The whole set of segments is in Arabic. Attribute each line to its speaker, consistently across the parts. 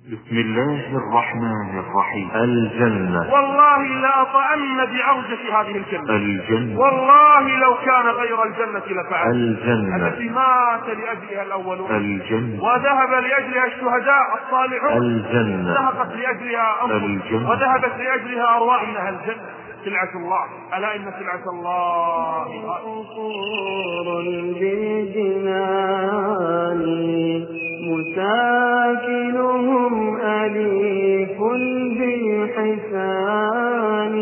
Speaker 1: بسم الله الرحمن الرحيم. الجنة.
Speaker 2: والله لأطأن بعرجة هذه الجنة.
Speaker 1: الجنة.
Speaker 2: والله لو كان غير الجنة لفعل.
Speaker 1: الجنة
Speaker 2: التي مات لأجلها الأولون.
Speaker 1: الجنة.
Speaker 2: وذهب لأجلها الشهداء الصالحون.
Speaker 1: الجنة.
Speaker 2: ذهبت لأجلها أنفسهم.
Speaker 1: الجنة.
Speaker 2: وذهبت لأجلها أرواحنا. الجنة سلعة الله. ألا إن سلعة الله
Speaker 3: قصور بالجنان مساكنهم أليف بالحسان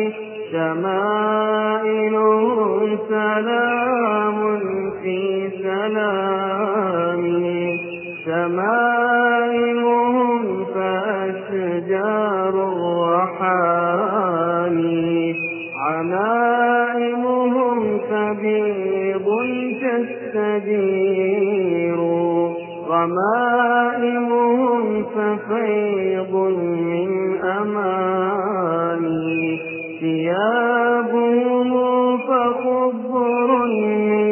Speaker 3: شمائلهم سلام في سلام شمائلهم فأشجار الرحاني عنائمهم تبيض كالسدير غمائمهم ففيض من أماني ثيابهم فخضر من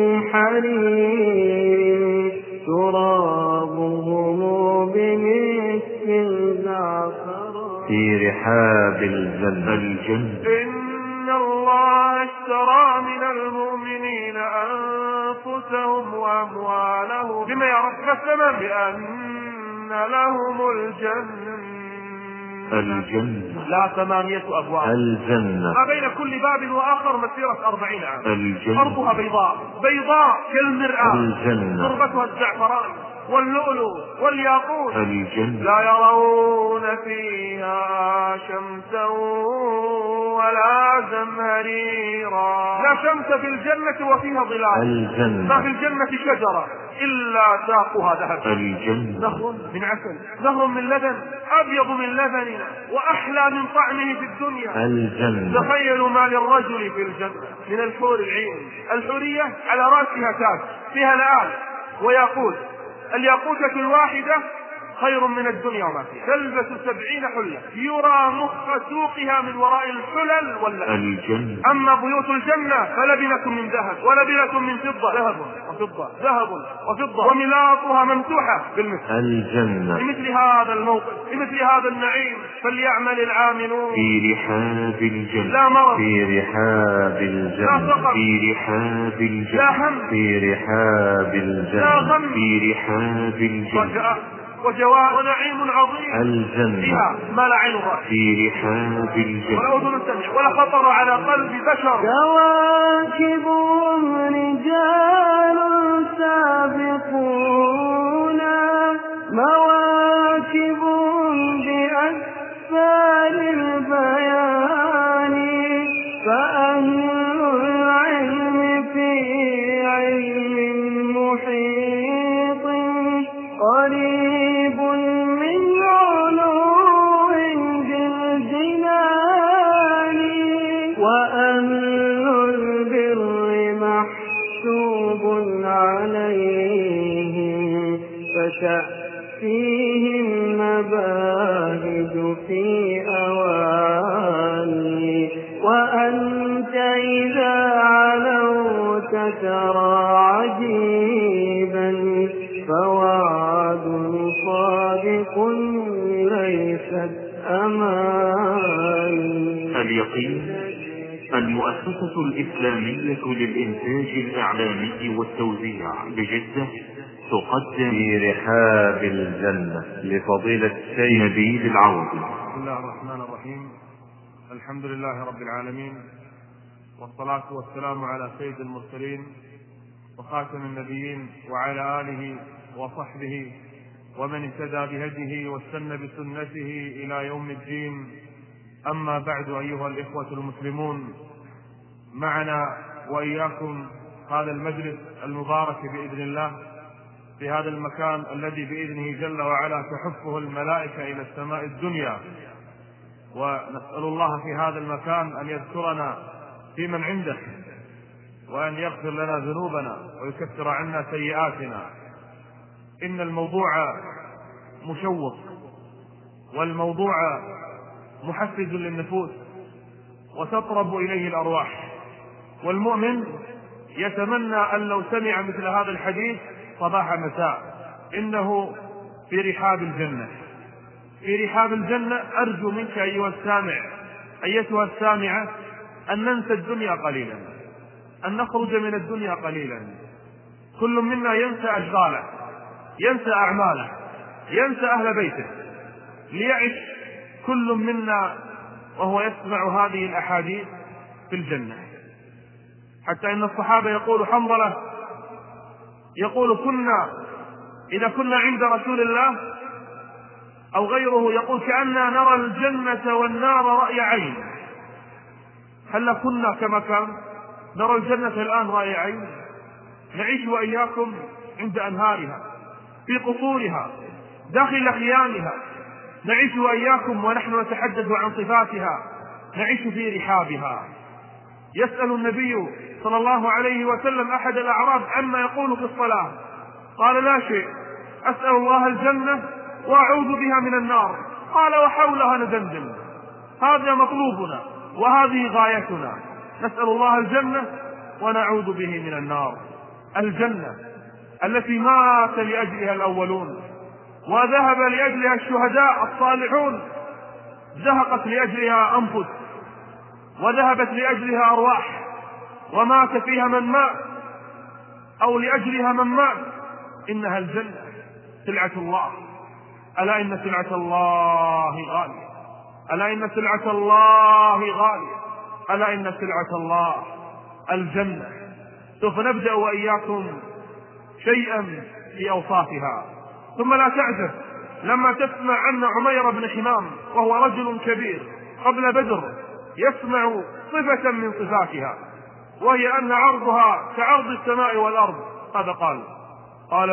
Speaker 3: حرير ترابهم بمسك الزعفران
Speaker 1: في رحاب الجنة. الجنة.
Speaker 2: إن الله اشترى من المؤمنين أنفسهم وأموالهم بما يعرف الثمن بأن لهم الجنة.
Speaker 1: الجنة.
Speaker 2: لا 8 أبواب.
Speaker 1: الجنة.
Speaker 2: ما بين كل باب وآخر مسيرة 40 عام.
Speaker 1: الجنة.
Speaker 2: أرضها بيضاء بيضاء كالمرآة.
Speaker 1: الجنة.
Speaker 2: تربتها الزعفران واللؤلؤ والياقوت.
Speaker 1: الجنة.
Speaker 2: لا يرون فيها شمسا ولا زمهريرا. لا شمس في الجنة وفيها ظلال.
Speaker 1: الجنة.
Speaker 2: ما في الجنة شجرة إلا ساقها ذهب.
Speaker 1: الجنة.
Speaker 2: نهر من عسل نهر من لبن أبيض من لبننا وأحلى من طعمه في الدنيا.
Speaker 1: الجنة.
Speaker 2: تخيلوا ما للرجل في الجنة من الحور العين. الحورية على رأسها تاج فيها لآل وياقوت. الياقوتة الواحدة خير من الدنيا وما فيها. تلبس 70 حلة يرى مخ سوقها من وراء الحلل واللبن.
Speaker 1: الجنة.
Speaker 2: أما بيوت الجنة فلبنة من ذهب ولبنة من فضة. ذهب وفضة ذهب وفضة وملاطها ممسوحة بالمسك.
Speaker 1: الجنة.
Speaker 2: لمثل هذا الموقف لمثل هذا النعيم فليعمل العاملون.
Speaker 1: في رحاب الجنة.
Speaker 2: لا مرض.
Speaker 1: في رحاب الجنة.
Speaker 2: لا فقر.
Speaker 1: في رحاب الجنة.
Speaker 2: لا هم.
Speaker 1: في رحاب الجنة.
Speaker 2: لا غم.
Speaker 1: في رحاب الجنة.
Speaker 2: وجوار ونعيم عظيم.
Speaker 1: الجنة.
Speaker 2: فيها ما لا عين رأت
Speaker 1: في رحاب الجنة
Speaker 2: ولا أذن سمع ولا خطر على قلب بشر.
Speaker 3: كواكبهم رجال سابقون مواكبهم بأسفار البيان فأهل العلم في علم محيط قريب من علو بالجنان وأهل البر محسوب عليهم فتأتيهم مباهج في أواني وأنت إذا علوت ترى عجيبا فوعد صادق ليست أمان.
Speaker 1: اليقين. المؤسسة الإسلامية للإنتاج الإعلامي والتوزيع بجدة تقدم في رحاب الجنة لفضيلة الشيخ نبيل العوضي.
Speaker 2: بسم الله الرحمن الرحيم. الحمد لله رب العالمين والصلاة والسلام على سيد المرسلين وخاتم النبيين وعلى آله وصحبه ومن اهتدى بهديه واستنى بسنته إلى يوم الدين. أما بعد أيها الإخوة المسلمون، معنا وإياكم هذا المجلس المبارك بإذن الله في هذا المكان الذي بإذنه جل وعلا تحفه الملائكة إلى السماء الدنيا، ونسأل الله في هذا المكان أن يذكرنا في من عنده وأن يغفر لنا ذنوبنا ويكفر عنا سيئاتنا. إن الموضوع مشوق والموضوع محفز للنفوس وتطرب إليه الأرواح، والمؤمن يتمنى أن لو سمع مثل هذا الحديث صباح مساء. إنه في رحاب الجنة. في رحاب الجنة، أرجو منك أيها السامع أيتها السامعة أن ننسى الدنيا قليلا، أن نخرج من الدنيا قليلا. كل منا ينسى أشغاله، ينسى أعماله، ينسى أهل بيته، ليعش كل منا وهو يسمع هذه الأحاديث في الجنة. حتى إن الصحابة يقول حنظلة يقول إذا كنا عند رسول الله أو غيره يقول كأننا نرى الجنة والنار رأي عين. هل كنا كما كان نرى الجنة الآن رأي عين؟ نعيش وإياكم عند أنهارها، في قصورها، داخل خيامها، نعيش وإياكم ونحن نتحدث عن صفاتها، نعيش في رحابها. يسأل النبي صلى الله عليه وسلم أحد الأعراب عما يقول في الصلاة، قال لا شيء، أسأل الله الجنة وأعوذ بها من النار. قال وحولها ندندن. هذا مطلوبنا وهذه غايتنا، نسأل الله الجنة ونعوذ به من النار. الجنة التي مات لأجلها الأولون وذهب لأجلها الشهداء الصالحون، زهقت لأجلها أنفس وذهبت لأجلها أرواح، ومات فيها من مات أو لأجلها من مات. إنها الجنة سلعة الله. ألا إن سلعة الله غالية، ألا إن سلعة الله غالية، ألا إن سلعة الله الجنة. سوف نبدأ وإياكم شيئا في أوصافها، ثم لا تعجب لما تسمع أن عمير بن حمام وهو رجل كبير قبل بدر يسمع صفة من صفاتها، وهي أن عرضها كعرض السماء والأرض. هذا قال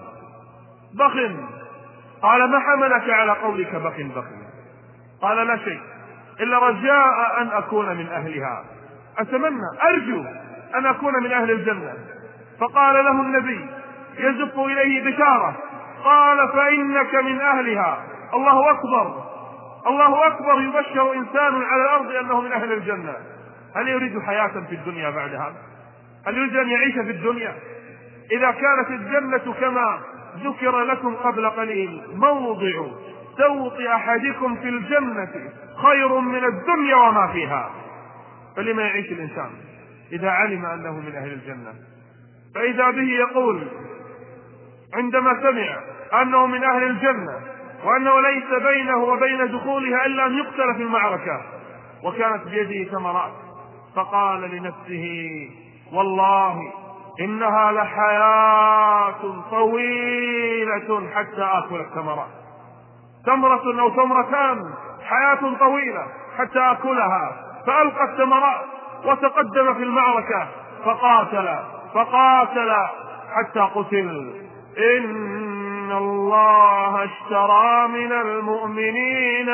Speaker 2: بخ. قال ما حملك على قولك بخ؟ قال لا شيء إلا رجاء أن أكون من أهلها، أتمنى أرجو أن أكون من أهل الجنة. فقال له النبي يزف إليه بشارة، قال فإنك من أهلها. الله أكبر، الله أكبر. يبشر إنسان على الأرض أنه من أهل الجنة. هل يريد حياة في الدنيا بعد هذا؟ هل يريد أن يعيش في الدنيا؟ إذا كانت الجنة كما ذكر لكم قبل قليل موضع سوط أحدكم في الجنة خير من الدنيا وما فيها، فلما يعيش الإنسان إذا علم أنه من أهل الجنة؟ فإذا به يقول عندما سمع أنه من أهل الجنة وأنه ليس بينه وبين دخولها إلا أن يقتل في المعركة وكانت بيده ثمرات، فقال لنفسه والله إنها لحياة طويلة حتى آكل الثمرات، ثمرة أو ثمرتان، حياة طويلة حتى آكلها. فألقى الثمرات وتقدم في المعركة فقاتل حتى قتل. إن الله اشترى من المؤمنين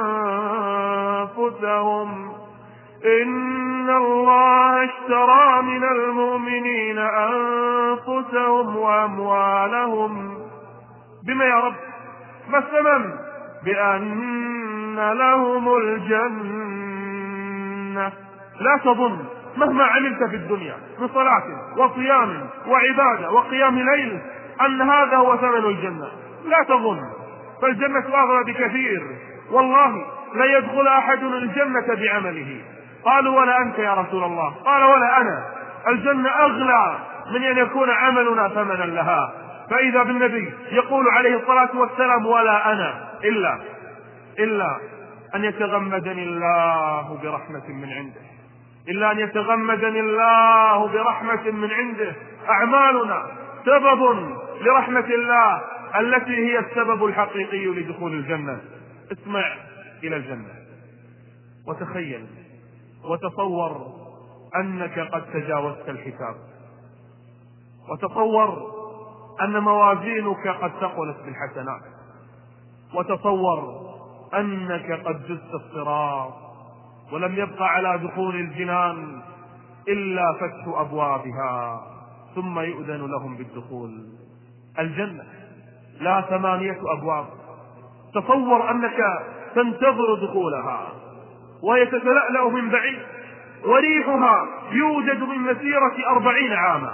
Speaker 2: أنفسهم إن الله اشترى من المؤمنين أنفسهم وأموالهم بما يا رب؟ ما الثمن؟ بأن لهم الجنة. لا تظن مهما عملت في الدنيا من صلاة وصيام وعبادة وقيام ليل أن هذا هو ثمن الجنة. لا تظن، فالجنة أغلى بكثير. والله لا يدخل أحد الجنة بعمله. قالوا ولا أنت يا رسول الله؟ قال ولا أنا. الجنة أغلى من أن يكون عملنا ثمنا لها. فإذا بالنبي يقول عليه الصلاة والسلام ولا أنا إلا أن يتغمدني الله برحمة من عنده، إلا أن يتغمدني الله برحمة من عنده. أعمالنا سبب لرحمة الله التي هي السبب الحقيقي لدخول الجنة. اسمع إلى الجنة وتخيل وتصور أنك قد تجاوزت الحساب، وتصور أن موازينك قد ثقلت بالحسنات، وتصور أنك قد جزت الصراط ولم يبق على دخول الجنان إلا فتح أبوابها ثم يؤذن لهم بالدخول. الجنة لها 8 أبواب. تصور أنك تنتظر دخولها وهي تتلألأ من بعيد، وريحها يوجد من مسيرة 40 عاما.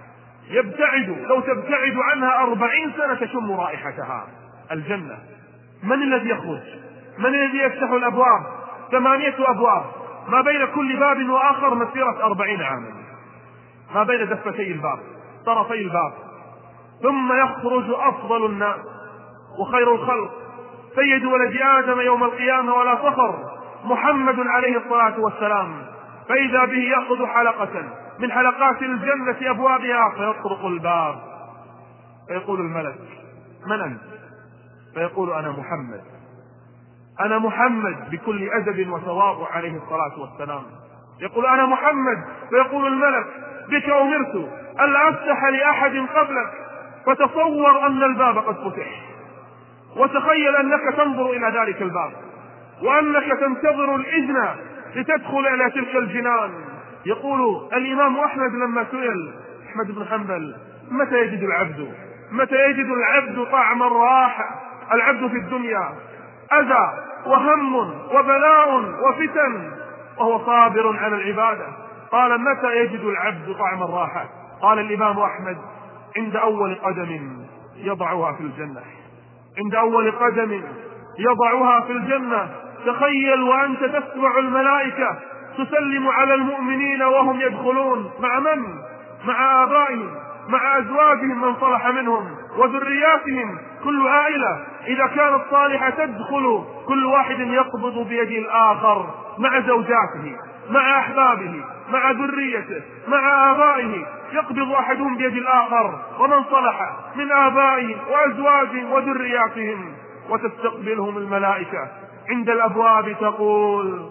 Speaker 2: لو تبتعد عنها 40 سنة تشم رائحتها. الجنة من الذي يخرج؟ من الذي يفتح الأبواب؟ 8 أبواب، ما بين كل باب وآخر مسيرة 40 عاما، ما بين دفتي الباب، طرفي الباب. ثم يخرج أفضل الناس وخير الخلق، سيد ولد آدم يوم القيامة ولا فخر، محمد عليه الصلاة والسلام، فإذا به يأخذ حلقة من حلقات الجنة أبوابها، فيطرق الباب، فيقول الملك: من أنت؟ فيقول: أنا محمد، أنا محمد، بكل أدب وتواضع عليه الصلاة والسلام. يقول: أنا محمد، فيقول الملك: بك أمرت ألا أفتح لأحد قبلك. فتصور أن الباب قد فتح، وتخيل أنك تنظر إلى ذلك الباب، وأنك تنتظر الإذن لتدخل إلى تلك الجنان. يقول الإمام أحمد لما سئل، أحمد بن حنبل: متى يجد العبد طعم الراحة؟ العبد في الدنيا أذى وهم وبلاء وفتن وهو صابر على العبادة. قال: متى يجد العبد طعم الراحة؟ قال الإمام أحمد: عند أول قدم يضعها في الجنة، عند أول قدم يضعها في الجنة. تخيل وأنت تسمع الملائكة تسلم على المؤمنين وهم يدخلون، مع من؟ مع آبائهم، مع أزواجهم من صلح منهم، وذرياتهم. كل عائلة إذا كانت صالحة تدخل، كل واحد يقبض بيد الآخر، مع زوجاته، مع أحبابه، مع ذريته، مع آبائه، يقبض أحدهم بيد الآخر ومن صلح من آبائهم وأزواجهم وذرياتهم، وتستقبلهم الملائكة عند الأبواب تقول: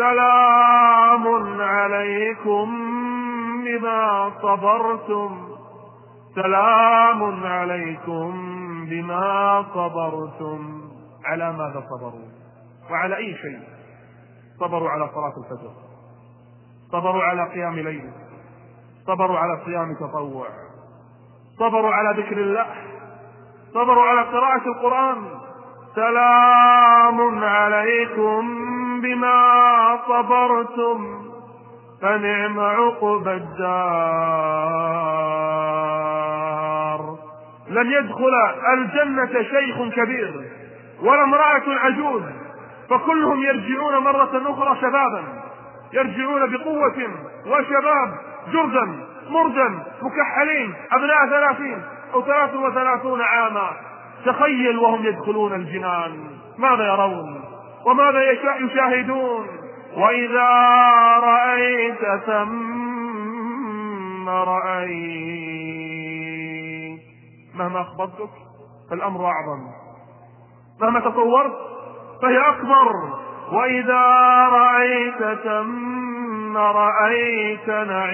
Speaker 2: سلام عليكم بما صبرتم، سلام عليكم بما صبرتم. على ماذا صبروا؟ وعلى أي شيء؟ صبروا على صلاة الفجر، صبروا على قيام ليل، صبروا على صيام تطوع، صبروا على ذكر الله، صبروا على قراءة القرآن. سلام عليكم بما صبرتم فنعم عقبى الدار. لن يدخل الجنة شيخ كبير ولا امرأة عجوز، فكلهم يرجعون مرة أخرى شبابا، يرجعون بقوة وشباب، جردا مردا مكحلين، أبناء 30 أو 33 عاما. تخيل وهم يدخلون الجنان ماذا يرون وماذا يشاهدون. وإذا رأيت ثم رأيت، مهما أخبرتك فالأمر أعظم، مهما تصورت فهي أكبر. وإذا رأيت ثم رأيت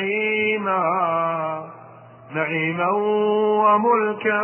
Speaker 2: نعيما وملكا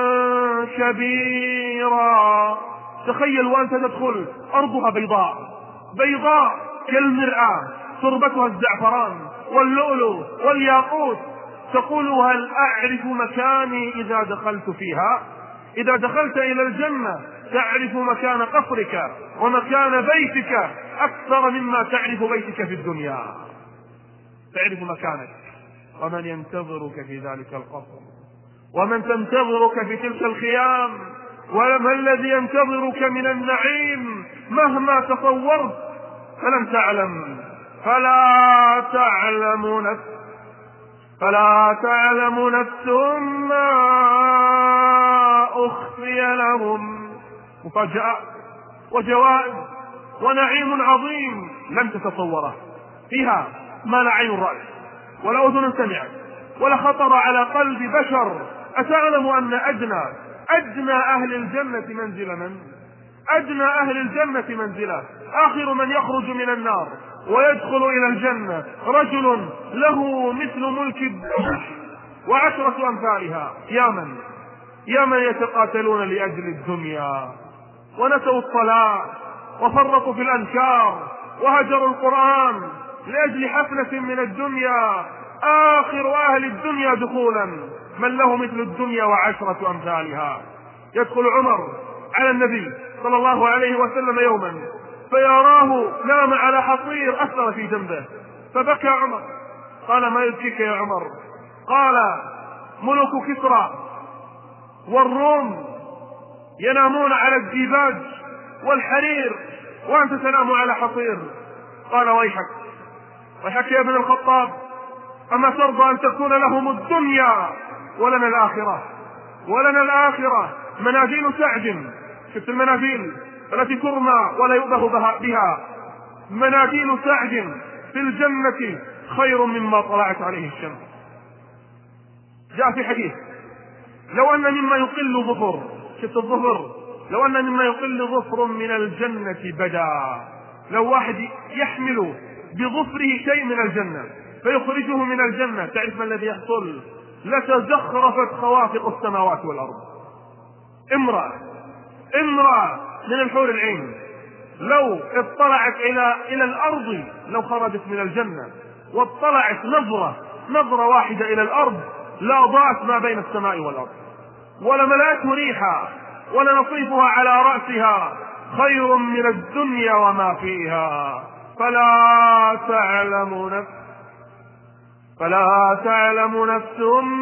Speaker 2: كبيرا. تخيل وأنت تدخل أرضها بيضاء كالمرآة، تربتها الزعفران واللؤلؤ والياقوت. تقول: هل أعرف مكاني إذا دخلت فيها؟ إذا دخلت إلى الجنة تعرف مكان قصرك ومكان بيتك أكثر مما تعرف بيتك في الدنيا، تعرف مكانك ومن ينتظرك في ذلك القصر، ومن تنتظرك في تلك الخيام، وما الذي ينتظرك من النعيم مهما تصورت فلن تعلم. فلا تعلم نفس ما أخفي لهم. مفاجآت وجوائز ونعيم عظيم لن تتصوره، فيها ما لا عين رأت ولا أذن سمعت ولا خطر على قلب بشر. أتعلم أن أدنى أهل الجنة منزلة أدنى أهل الجنة منزلة، آخر من يخرج من النار ويدخل إلى الجنة رجل له مثل ملك الدنيا و10 أمثالها. يا من يتقاتلون لأجل الدنيا ونسوا الصلاة وفرطوا في الأنكار وهجروا القرآن لأجل حفلة من الدنيا. آخر أهل الدنيا دخولا من له مثل الدنيا و10 أمثالها. يدخل عمر على النبي صلى الله عليه وسلم يوما فيراه نام على حصير أثر في جنبه، فبكى عمر. قال: ما يبكيك يا عمر؟ قال: ملوك كسرى والروم ينامون على الديباج والحرير وأنت تنام على حصير. قال ويحك يا ابن الخطاب، أما ترضى أن تكون لهم الدنيا ولنا الآخرة؟ مناديل سعد، شفت المناديل التي ترمى ولا يؤبه بها، مناديل سعد في الجنة خير مما طلعت عليه الشمس. جاء في حديث لو أن مما يقل ظفر، شفت الظفر، لو أن مما يقل ظفر من الجنة بدا، لو واحد يحمل بظفره شيء من الجنة فيخرجه من الجنة، تعرف ما الذي يحصل؟ لتزخرفت خوافق السماوات والأرض. امرأة من الحور العين لو اطلعت إلى الأرض، لو خرجت من الجنة واطلعت نظرة واحدة إلى الأرض لا ضاعت ما بين السماء والأرض، ولملأته ريحا ولنصيفها على رأسها خير من الدنيا وما فيها. فلا تعلم نفس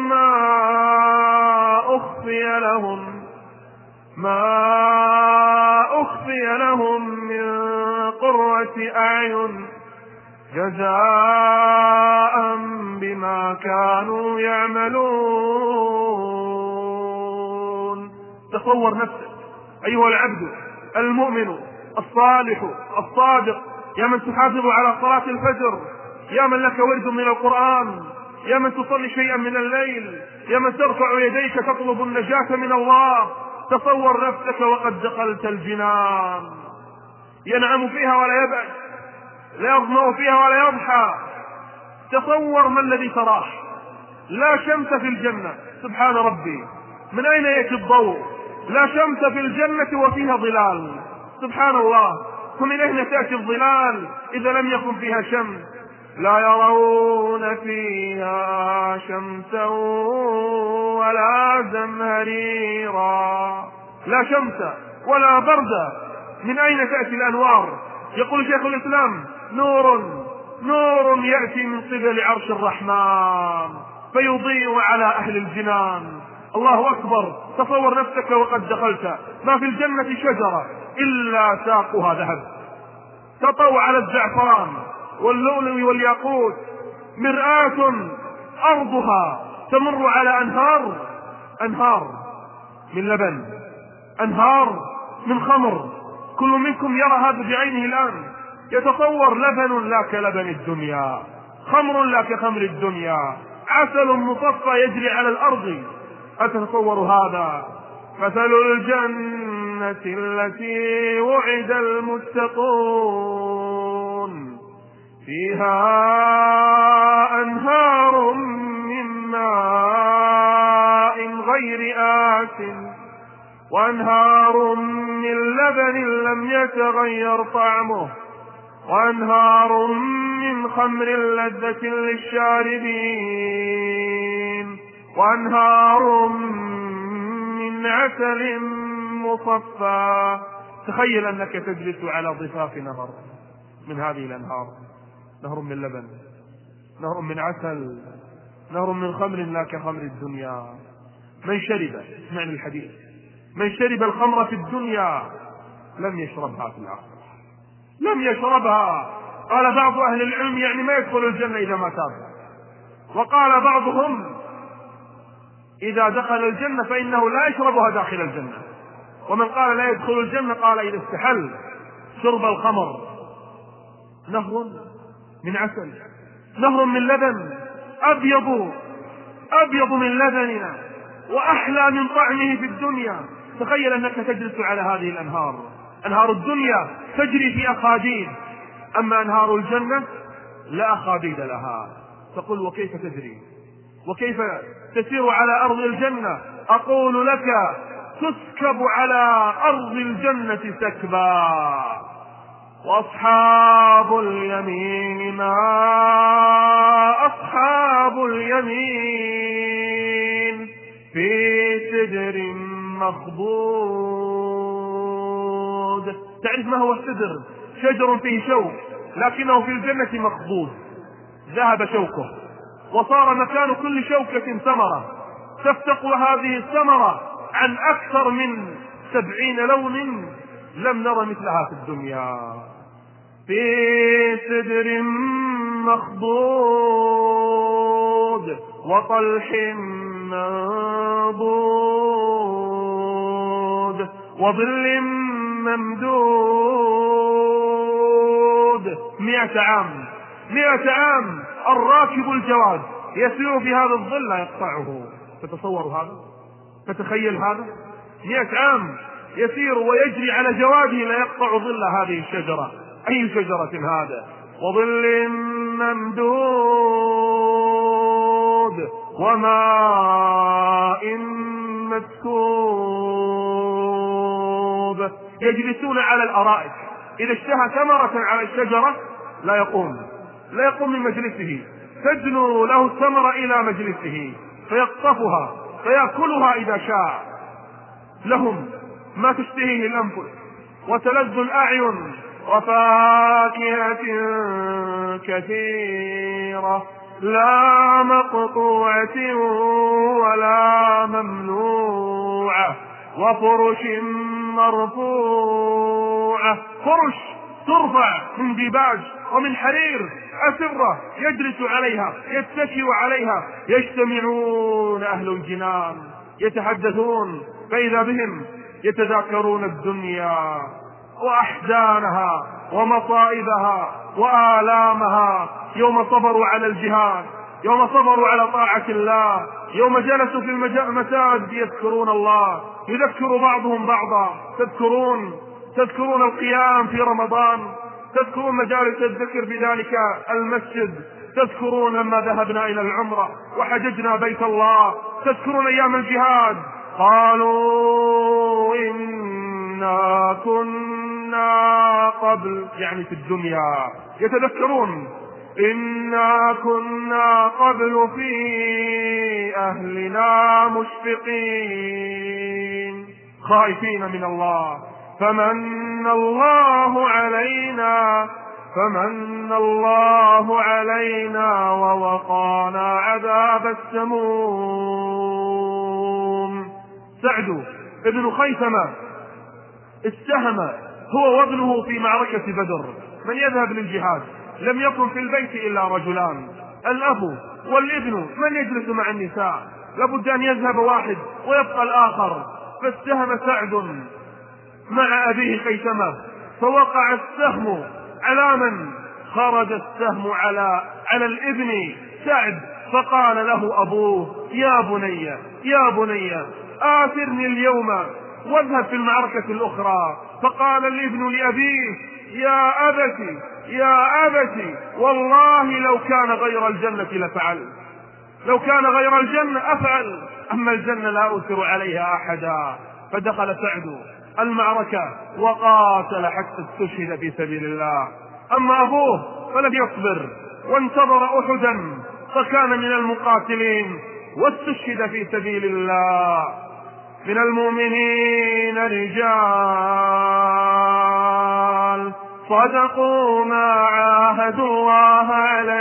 Speaker 2: ما أخفي لهم من قرة أعين جزاء بما كانوا يعملون. تصور نفسك أيها العبد المؤمن الصالح الصادق، يا من تحافظ على صلاة الفجر، يا من لك ورد من القرآن، يا من تصلي شيئا من الليل، يا من ترفع يديك تطلب النجاة من الله. تصور نفسك وقد دخلت الجنان، ينعم فيها ولا يبعد، لا يظمأ فيها ولا يضحى. تصور ما الذي تراه، لا شمس في الجنة، سبحان ربي من أين يأتي الضوء؟ لا شمس في الجنة وفيها ظلال، سبحان الله، ومن أين تأتي الظلال إذا لم يكن فيها شمس؟ لا يرون فيها شمسا ولا زمهريرا، لا شمس ولا برد، من أين تأتي الأنوار؟ يقول شيخ الإسلام نور يأتي من قبل عرش الرحمن فيضيء على أهل الجنان. الله أكبر. تصور نفسك وقد دخلت، ما في الجنة شجرة إلا ساقها ذهب، تطوى على الزعفران واللؤلؤ والياقوت، مرآة أرضها تمر على أنهار من لبن، أنهار من خمر، كل منكم يرى هذا بعينه الآن، يتصور لبن لا كلبن الدنيا، خمر لا كخمر الدنيا، عسل مصفى يجري على الأرض، أتتصور هذا؟ مثل الجنة التي وعد المتقون فيها أنهار من ماء غير آسن وأنهار من لبن لم يتغير طعمه وأنهار من خمر لذة للشاربين وأنهار من عسل مصفى. تخيل أنك تجلس على ضفاف نهر من هذه الأنهار، نهر من لبن، نهر من عسل، نهر من خمر لا كخمر الدنيا. من شرب، اسمعني الحديث، من شرب الخمر في الدنيا لم يشربها في الآخرة، لم يشربها. قال بعض أهل العلم يعني ما يدخل الجنة إذا ما تاب، وقال بعضهم إذا دخل الجنة فإنه لا يشربها داخل الجنة. ومن قال لا يدخل الجنة قال إذا استحل شرب الخمر. نهر من عسل، نهر من لبن، أبيض من لبننا وأحلى من طعمه في الدنيا. تخيل أنك تجلس على هذه الأنهار. أنهار الدنيا تجري في أخاديد، أما أنهار الجنة لا أخاديد لها. تقول وكيف تجري وكيف تسير على أرض الجنة؟ أقول لك تسكب على أرض الجنة سكبا. وأصحاب اليمين ما أصحاب اليمين في سدر مخضود. تعرف ما هو السدر؟ شجر فيه شوك لكنه في الجنة مخضود، ذهب شوكه وصار مكان كل شوكة ثمرة، تفتق هذه الثمرة عن أكثر من 70 لون لم نر مثلها في الدنيا. في سدر مخضود وطلح منضود وظل ممدود. 100 عام، 100 عام الراكب الجواد يسير في هذا الظل لا يقطعه. تتصور هذا؟ تتخيل هذا؟ 100 عام يسير ويجري على جواده لا يقطع ظل هذه الشجرة. أي شجرة هذا؟ وظل ممدود وماء مسكوب. يجلسون على الأرائك، إذا اشتهى ثمرة على الشجرة لا يقوم من مجلسه، تدنو له الثمرة إلى مجلسه فيقطفها فيأكلها إذا شاء. لهم ما تشتهيه الأنفس وتلذ الأعين وفاكهة كثيرة لا مقطوعة ولا ممنوعة وفرش مرفوعة. فرش ترفع من ديباج ومن حرير أسرة يجلس عليها يتكئ عليها. يجتمعون أهل الجنان يتحدثون فإذا بهم يتذاكرون الدنيا وأحزانها ومصائبها وآلامها، يوم صبروا على الجهاد، يوم صبروا على طاعة الله، يوم جلسوا في المساجد يذكرون الله، يذكر بعضهم بعضا. تذكرون القيام في رمضان، تذكرون مجالس الذكر في ذلك المسجد، تذكرون لما ذهبنا إلى العمرة وحججنا بيت الله، تذكرون أيام الجهاد. قالوا إنا كنا قبل، يعني في الدنيا يتذكرون، إنا كنا قبل في أهلنا مشفقين خائفين من الله فمن الله علينا ووقانا عذاب السموم. سعد ابن خيثمة استهم هو وابنه في معركة بدر. من يذهب للجهاد لم يكن في البيت إلا رجلان، الأب والابن. من يجلس مع النساء؟ لابد أن يذهب واحد ويبقى الآخر. فاستهم سعد مع أبيه خيثمة فوقع السهم على من؟ خرج السهم على الابن سعد. فقال له أبوه يا بني آثرني اليوم واذهب في المعركة الأخرى. فقال الابن لأبيه يا أبت والله لو كان غير الجنة لفعل، لو كان غير الجنة أفعل، أما الجنة لا أؤثر عليها أحدا. فدخل سعد المعركة وقاتل حتى استشهد في سبيل الله. أما أبوه فلم يصبر وانتظر أحدا فكان من المقاتلين واستشهد في سبيل الله. من المؤمنين رجال صدقوا ما عاهدوا الله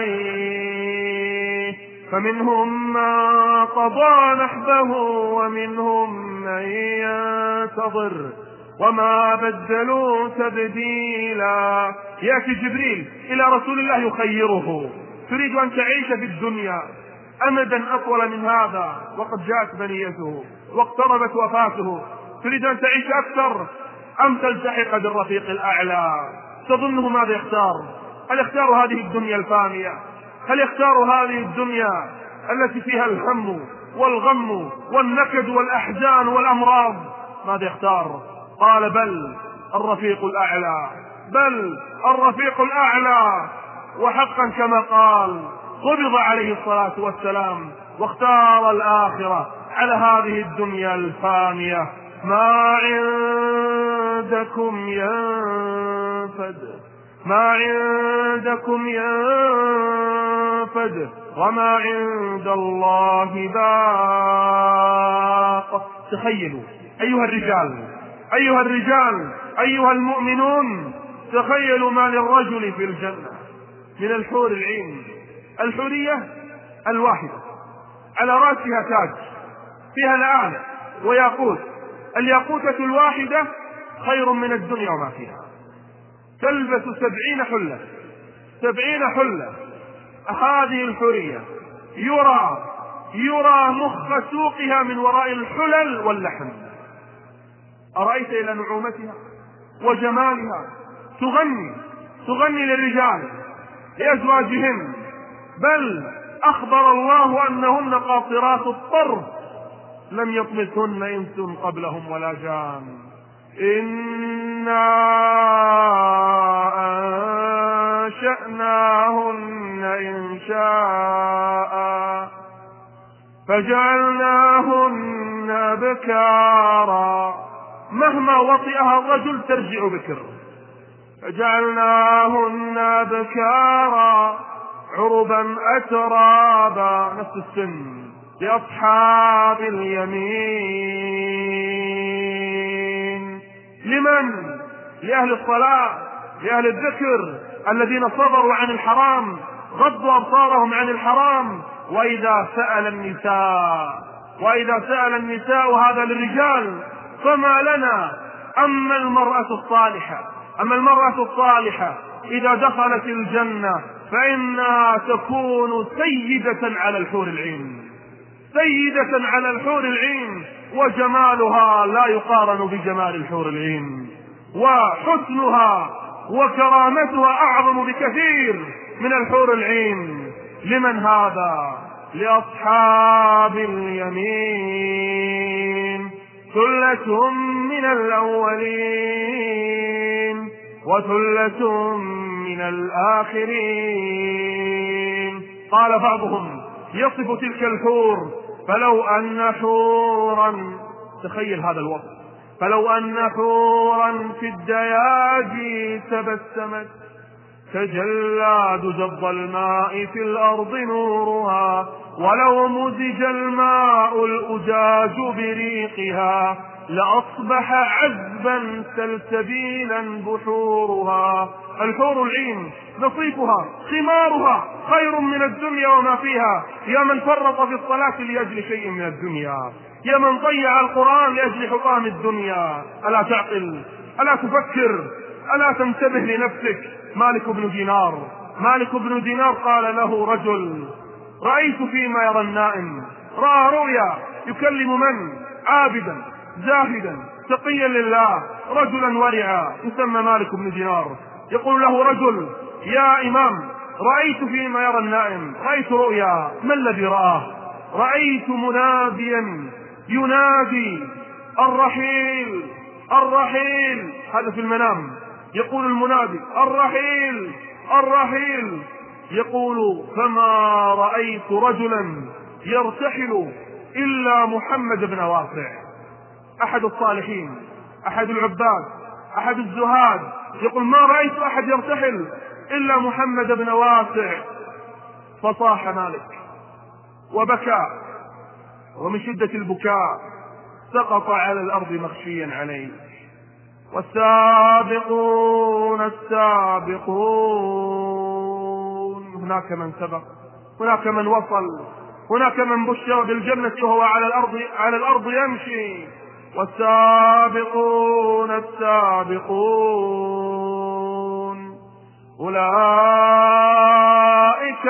Speaker 2: عليه فمنهم من قضى نحبه ومنهم من ينتظر وما بدلوا تبديلا. يأتي جبريل إلى رسول الله يخيره: تريد أن تعيش في الدنيا أمدا أطول من هذا وقد جاءت بنيته واقتربت وفاته، تريد أن تعيش أكثر أم تلتحق بالرفيق الأعلى؟ تظنه ماذا يختار؟ هل يختار هذه الدنيا الفانية؟ هل يختار هذه الدنيا التي فيها الهم والغم والنكد والأحزان والأمراض؟ ماذا يختار؟ قال بل الرفيق الأعلى، بل الرفيق الأعلى. وحقا كما قال قبض عليه الصلاة والسلام واختار الآخرة على هذه الدنيا الفانية. ما عندكم ينفد، ما عندكم ينفد وما عند الله باق. تخيلوا أيها الرجال أيها المؤمنون، تخيلوا ما للرجل في الجنة من الحور العين. الحورية الواحدة على رأسها تاج فيها لآلة وياقوت الياقوتة الواحدة خير من الدنيا وما فيها. تلبس 70 حلة، 70 حلة. هذه الحرية يرى مخ سوقها من وراء الحلل واللحم. أرأيت إلى نعومتها وجمالها؟ تغني للرجال لأزواجهن، بل أخبر الله أنهن قاصرات الطرف لم يطمثهن إنس قبلهم ولا جان. إنا أنشأناهن إنشاء فجعلناهن بكارا، مهما وطئها الرجل ترجع بكر. فجعلناهن بكارا عربا أترابا، نفس السن، لأصحاب اليمين. لمن؟ لأهل الصلاة، لأهل الذكر، الذين صبروا عن الحرام، غضوا أبصارهم عن الحرام. وإذا سأل النساء هذا للرجال فما لنا. أما المرأة الصالحة إذا دخلت الجنة فإنها تكون سيدة على الحور العين، وجمالها لا يقارن بجمال الحور العين، وحسنها وكرامتها أعظم بكثير من الحور العين. لمن هذا؟ لأصحاب اليمين. ثلة من الأولين وثلة من الآخرين. قال بعضهم يصف تلك الحور: فلو أن حورا، تخيل هذا الوصف، فلو أن حورا في الدياجي تبسمت تجلى دجض الماء في الأرض نورها، ولو مزج الماء الأجاج بريقها لأصبح عذبا سلسبيلا بحورها. الحور العين نصيفها خمارها خير من الدنيا وما فيها. يا من فرط في الصلاة لأجل شيء من الدنيا، يا من ضيع القرآن لأجل حطام الدنيا، ألا تعقل؟ ألا تفكر؟ ألا تنتبه لنفسك؟ مالك بن دينار قال له رجل: رأيت فيما يرى النائم، رأى رؤيا يكلم من؟ عابدا زاهدا تقيا لله، رجلا ورعا يسمى مالك بن دينار. يقول له رجل: يا إمام، رأيت فيما يرى النائم، رأيت رؤيا. ما الذي رآه؟ رأيت مناديا ينادي: الرحيل الرحيل. هذا في المنام، يقول المنادي: الرحيل الرحيل. يقول: فما رأيت رجلا يرتحل إلا محمد بن واسع، أحد الصالحين، أحد العباد، أحد الزهاد. يقول: ما رأيت أحد يرتحل إلا محمد بن واسع. فصاح مالك وبكى، ومن شدة البكاء سقط على الأرض مغشيا عليه. والسابقون السابقون، هناك من سبق، هناك من وصل، هناك من بشر بالجنة وهو على الأرض يمشي. والسابقون السابقون أولئك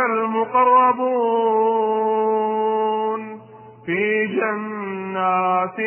Speaker 2: المقربون في جنات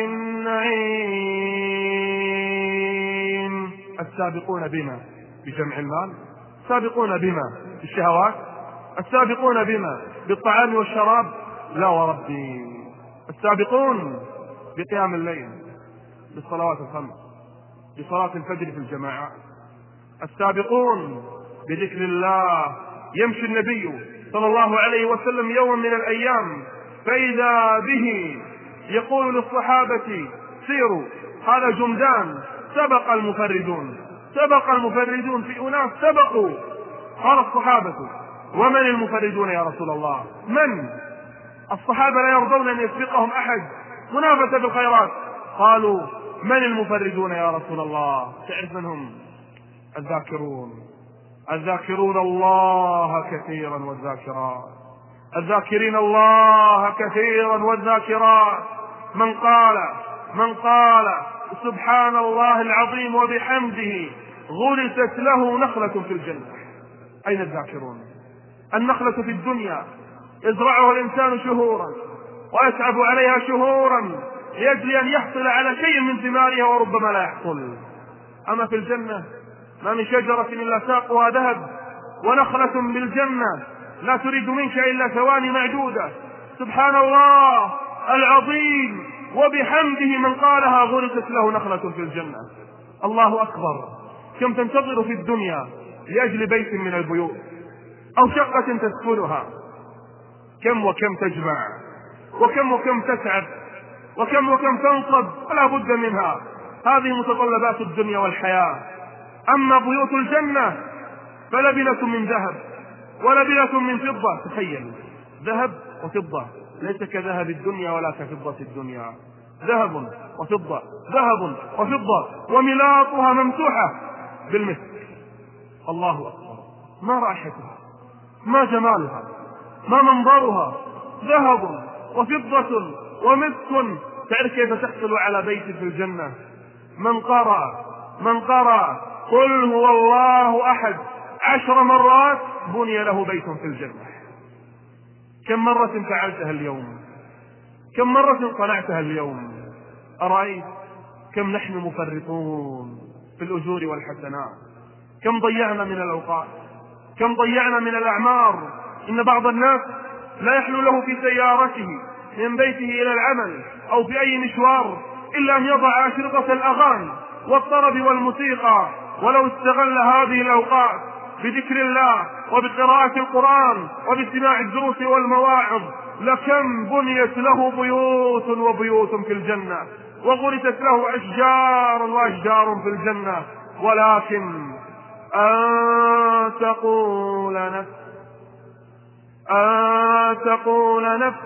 Speaker 2: النعيم. السابقون بما؟ بجمع المال. السابقون بما؟ بالشهوات. السابقون بما؟ بالطعام والشراب. لا وربي، السابقون بقيام الليل، بالصلوات الخمس، بصلاة الفجر في الجماعات. السابقون بذكر الله. يمشي النبي صلى الله عليه وسلم يوم من الأيام فإذا به يقول للصحابة: سيروا، هذا جمدان، سبق المفردون في أناس سبقوا. قال الصحابة: ومن المفردون يا رسول الله؟ من؟ الصحابة لا يرضون أن يسبقهم أحد منافسة بالخيرات. قالوا: من المفردون يا رسول الله؟ تعرف من هم؟ الذاكرون الله كثيرا والذاكرات، الذاكرين الله كثيرا والذاكرات. من قال من قال سبحان الله العظيم وبحمده غرست له نخلة في الجنة. أين الذاكرون؟ النخلة في الدنيا يزرعها الإنسان شهورا ويتعب عليها شهورا لأجل أن يحصل على شيء من ثمارها وربما لا يحصل. أما في الجنة ما من شجرة إلا ساقها ذهب، ونخلة بالجنة لا تريد منك إلا ثواني معدودة. سبحان الله العظيم وبحمده من قالها غرست له نخلة في الجنة. الله أكبر. كم تنتظر في الدنيا لأجل بيت من البيوت أو شقة تسكنها، كم وكم تجمع، وكم وكم تتعب، وكم وكم تنصب ولا بد منها. هذه متطلبات الدنيا والحياة. أما بيوت الجنة فلبنة من ذهب ولبنة من فضة. تخيل، ذهب وفضة، ليس كذهب الدنيا ولا كفضة الدنيا، ذهب وفضة، ذهب وفضة، وملاطها ممسوحة بالمسك. الله أكبر. ما رائحتها، ما جمالها، ما منظرها، ذهب وفضة ومسك. تعرف كيف تحصل على بيت في الجنة؟ من قرأ قل هو الله أحد 10 مرات بني له بيت في الجنة. كم مرة فعلتها اليوم؟ كم مرة صنعتها اليوم؟ أرأيت كم نحن مفرطون في الأجور والحسنات؟ كم ضيعنا من الأوقات؟ كم ضيعنا من الأعمار؟ إن بعض الناس لا يحلو له في سيارته من بيته إلى العمل أو في أي مشوار إلا أن يضع أشرطة الأغاني والطرب والموسيقى. ولو استغل هذه الأوقات بذكر الله وبقراءة القرآن وباستماع الدروس والمواعظ لكم بنيت له بيوت وبيوت في الجنة، وغرست له أشجار وأشجار في الجنة. ولكن أن تقول نفس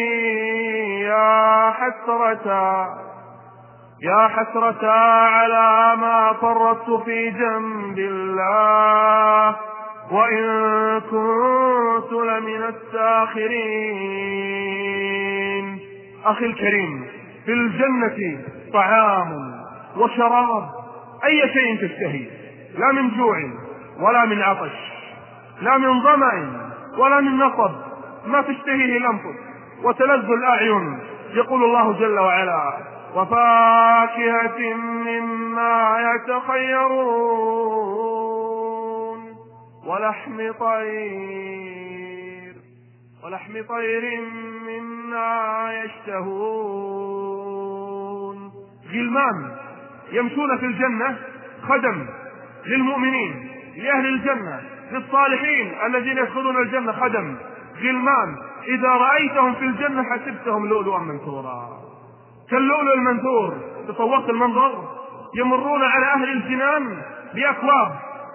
Speaker 2: يا حسرة على ما فرطت في جنب الله وإن كنت لمن الساخرين. أخي الكريم، في الجنة طعام وشراب أي شيء تشتهي، لا من جوع ولا من عطش، لا من ظمأ ولا من نصب، ما تشتهيه الأنفس وتلذ الأعين. يقول الله جل وعلا: وفاكهة مما يتخيرون ولحم طير مما يشتهون. غلمان يمشون في الجنة خدم للمؤمنين، لأهل الجنة، للصالحين الذين يدخلون الجنة خدم. غلمان إذا رأيتهم في الجنة حسبتهم لؤلؤا منثورا، كاللؤلؤ المنثور. تصورت المنظر؟ يمرون على أهل الجنان بأكواب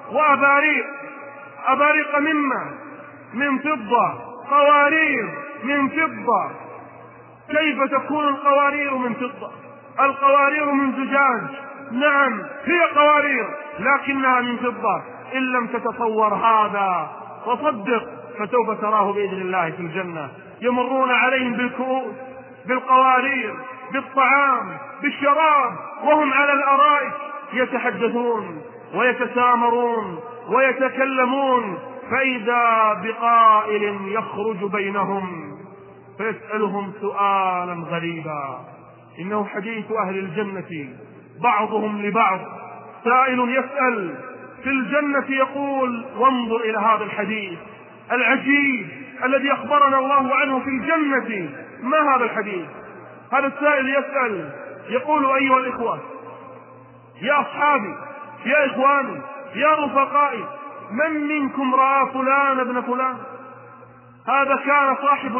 Speaker 2: أباريق من فضة، قوارير من فضة. كيف تكون القوارير من فضة؟ القوارير من زجاج، نعم هي قوارير لكنها من فضة. إن لم تتصور هذا فصدق، فسوف تراه بإذن الله في الجنة. يمرون عليهم بالكؤوس، بالقوارير، بالطعام، بالشراب، وهم على الأرائك يتحدثون ويتسامرون ويتكلمون. فإذا بقائل يخرج بينهم فيسألهم سؤالا غريبا، إنه حديث أهل الجنة بعضهم لبعض. سائل يسأل في الجنة يقول: وانظر إلى هذا الحديث العجيب الذي أخبرنا الله عنه في الجنة. ما هذا الحديث؟ هذا السائل يسأل يقول: أيها الإخوة، يا أصحابي، يا إخواني، يا رفقائي، من منكم رأى فلان ابن فلان؟ هذا كان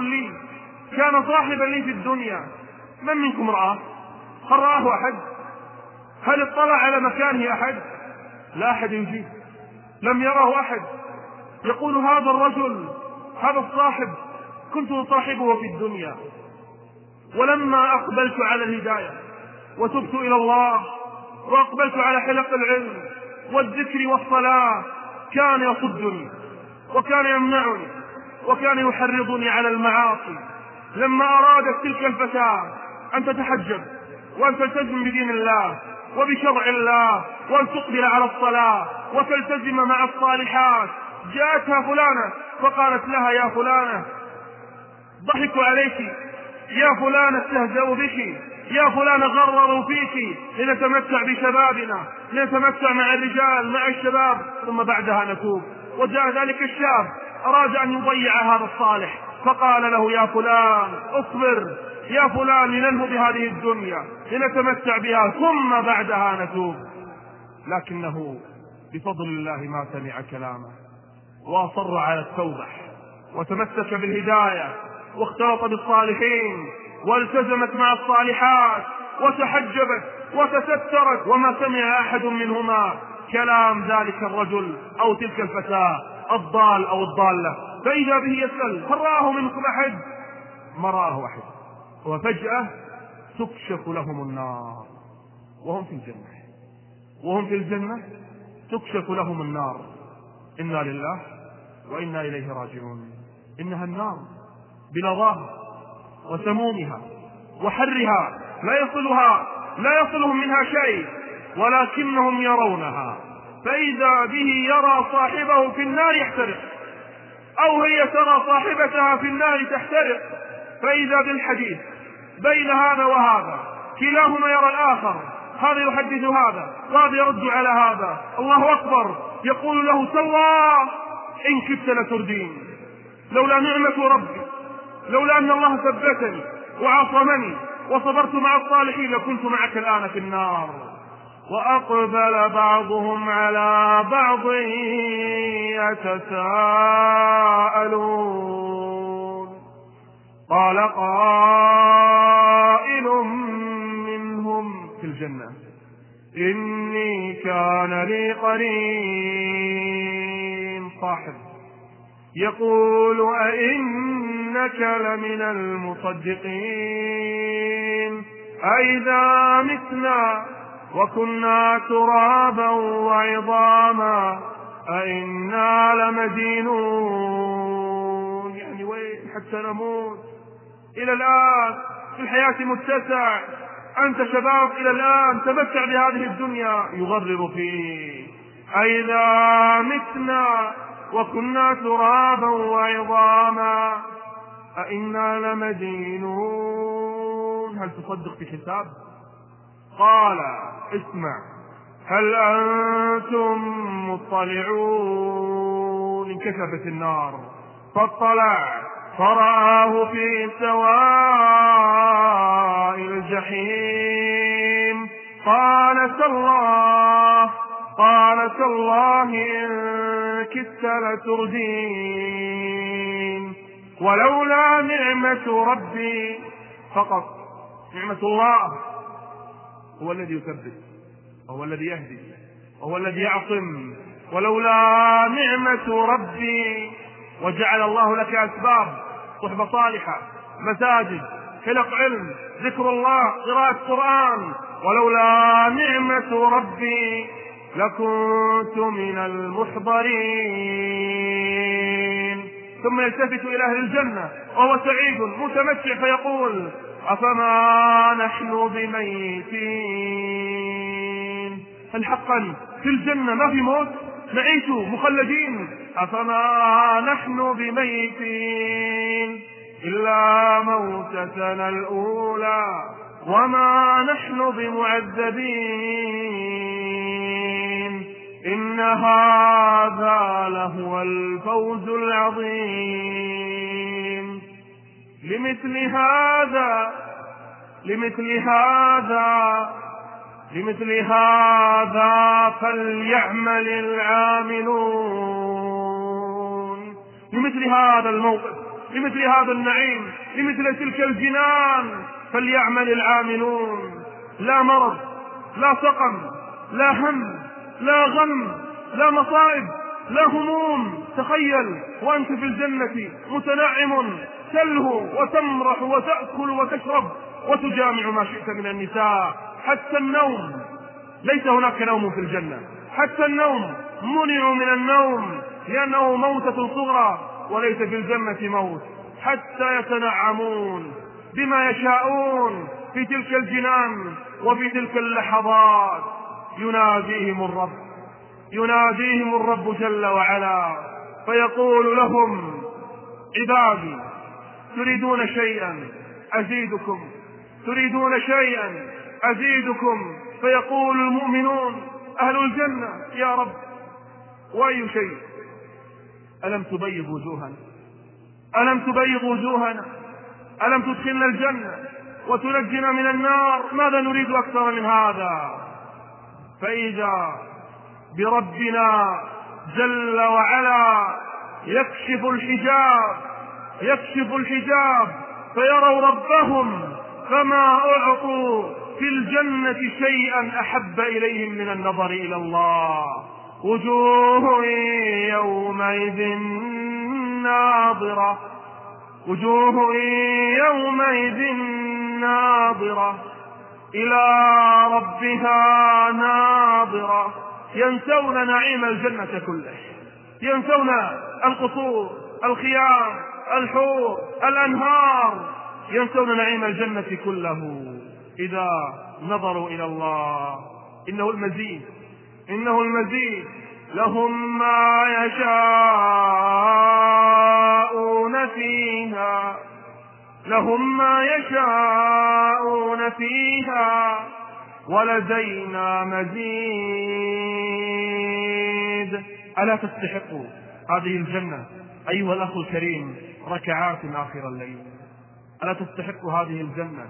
Speaker 2: صاحبا لي في الدنيا. من منكم رآه؟ هل رآه أحد؟ هل اطلع على مكانه أحد؟ لا أحد يجيب، لم يره أحد. يقول هذا الرجل، هذا الصاحب كنت أصاحبه في الدنيا، ولما أقبلت على الهداية وتبت إلى الله وأقبلت على حلق العلم والذكر والصلاة كان يصدني وكان يمنعني وكان يحرضني على المعاصي. لما أرادت تلك الفتاة أن تتحجب وأن تلتزم بدين الله وبشرع الله، وأن تقبل على الصلاة وتلتزم مع الصالحات. جاءتها فلانة فقالت لها: يا فلانة ضحكوا عليك، يا فلانة استهزأوا بك، يا فلانة غرروا فيك، لنتمتع بشبابنا، لنتمتع مع الرجال مع الشباب ثم بعدها نتوب. وجاء ذلك الشاب أراد أن يضيع هذا الصالح فقال له: يا فلان اصبر، يا فلان لننهو بهذه الدنيا لنتمتع بها ثم بعدها نتوب. لكنه بفضل الله ما سمع كلامه وأصر على التوبة وتمسك بالهداية واختلط بالصالحين والتزمت مع الصالحات وتحجبت وتسترت، وما سمع أحد منهما كلام ذلك الرجل أو تلك الفتاة الضال أو الضالة. فإذا به يسأل: هل رآه منكم أحد؟ ما رآه أحد. وفجأة تكشف لهم النار وهم في الجنة، وهم في الجنة تكشف لهم النار. إنا لله وإنا إليه راجعون. إنها النار بلظاها وسمومها وحرها لا يصلهم منها شيء، ولكنهم يرونها، فإذا به يرى صاحبه في النار يحترق، أو هي ترى صاحبتها في النار تحترق، فإذا بالحديث بين هذا وهذا، كلاهما يرى الآخر، هذا يحدث هذا وهذا يرد على هذا. الله أكبر، يقول له: تالله إن كدت لتردين، لولا نعمة ربي، لولا أن الله ثبتني وعصمني وصبرت مع الصالحين لكنت معك الآن في النار. وأقبل بعضهم على بعض يتساءلون، قال قائل منهم في الجنة: إني كان لي قرين صاحب يقول أئنك لمن المصدقين أئذا متنا وكنا ترابا وعظاما أئنا لمدينون. يعني وين حتى نموت؟ إلى الآن في الحياة متسع، أنت شباب إلى الآن تمتع بهذه الدنيا، يغرر فيه. أئذا متنا وكنا ترابا وعظاما أئنا لمدينون. هل تصدق في حساب؟ قال: اسمع، هل أنتم مطلعون؟ انكشفت النار فاطلع فرآه في سواء الجحيم قال: تالله إن كدت لتردين، ولولا نعمة ربي. فقط نعمة الله هو الذي يثبت وهو الذي يهدي وهو الذي يعصم. ولولا نعمة ربي، وجعل الله لك أسباب: صحبة صالحة، مساجد، حلق علم، ذكر الله، قراءة قرآن. ولولا نعمة ربي لكنت من المحضرين. ثم يلتفت إلى أهل الجنة وهو سعيد متمتع فيقول: أفما نحن بميتين؟ هل حقا في الجنة ما في موت؟ نعيش مخلدين. أفما نحن بميتين إلا موتتنا الأولى وما نحن بمعذبين إن هذا لهو الفوز العظيم. لمثل هذا فليعمل العاملون. لمثل هذا الموقف، لمثل هذا النعيم، لمثل تلك الجنان فليعمل العاملون. لا مرض، لا سقم، لا هم، لا غم، لا مصائب، لا هموم. تخيل وأنت في الجنة متنعم، تلهو وتمرح وتأكل وتشرب وتجامع ما شئت من النساء. حتى النوم ليس هناك نوم في الجنة، حتى النوم منعوا من النوم لأنه موتة صغرى، وليس في الجنة موت. حتى يتنعمون بما يشاءون في تلك الجنان وفي تلك اللحظات. يناديهم الرب جل وعلا فيقول لهم: عبادي تريدون شيئا أزيدكم، تريدون شيئا أزيدكم. فيقول المؤمنون أهل الجنة: يا رب وأي شيء؟ ألم تبيض وجوهنا؟ ألم تبيض وجوهنا؟ ألم تدخلنا الجنة وتنجنا من النار؟ ماذا نريد أكثر من هذا؟ فإذا بربنا جل وعلا يكشف الحجاب فيروا ربهم، فما أعطوا في الجنة شيئا أحب إليهم من النظر إلى الله. وجوه يومئذ ناظرة، وجوه يومئذ ناظرة إلى ربها ناظرة. ينسون نعيم الجنة كله، ينسون القصور، الخيام، الحور، الأنهار، ينسون نعيم الجنة كله إذا نظروا إلى الله. إنه المزيد لهم ما يشاءون فيها ولدينا مزيد. ألا تستحقوا هذه الجنة أيها الأخ الكريم ركعات آخر الليل؟ ألا تستحقوا هذه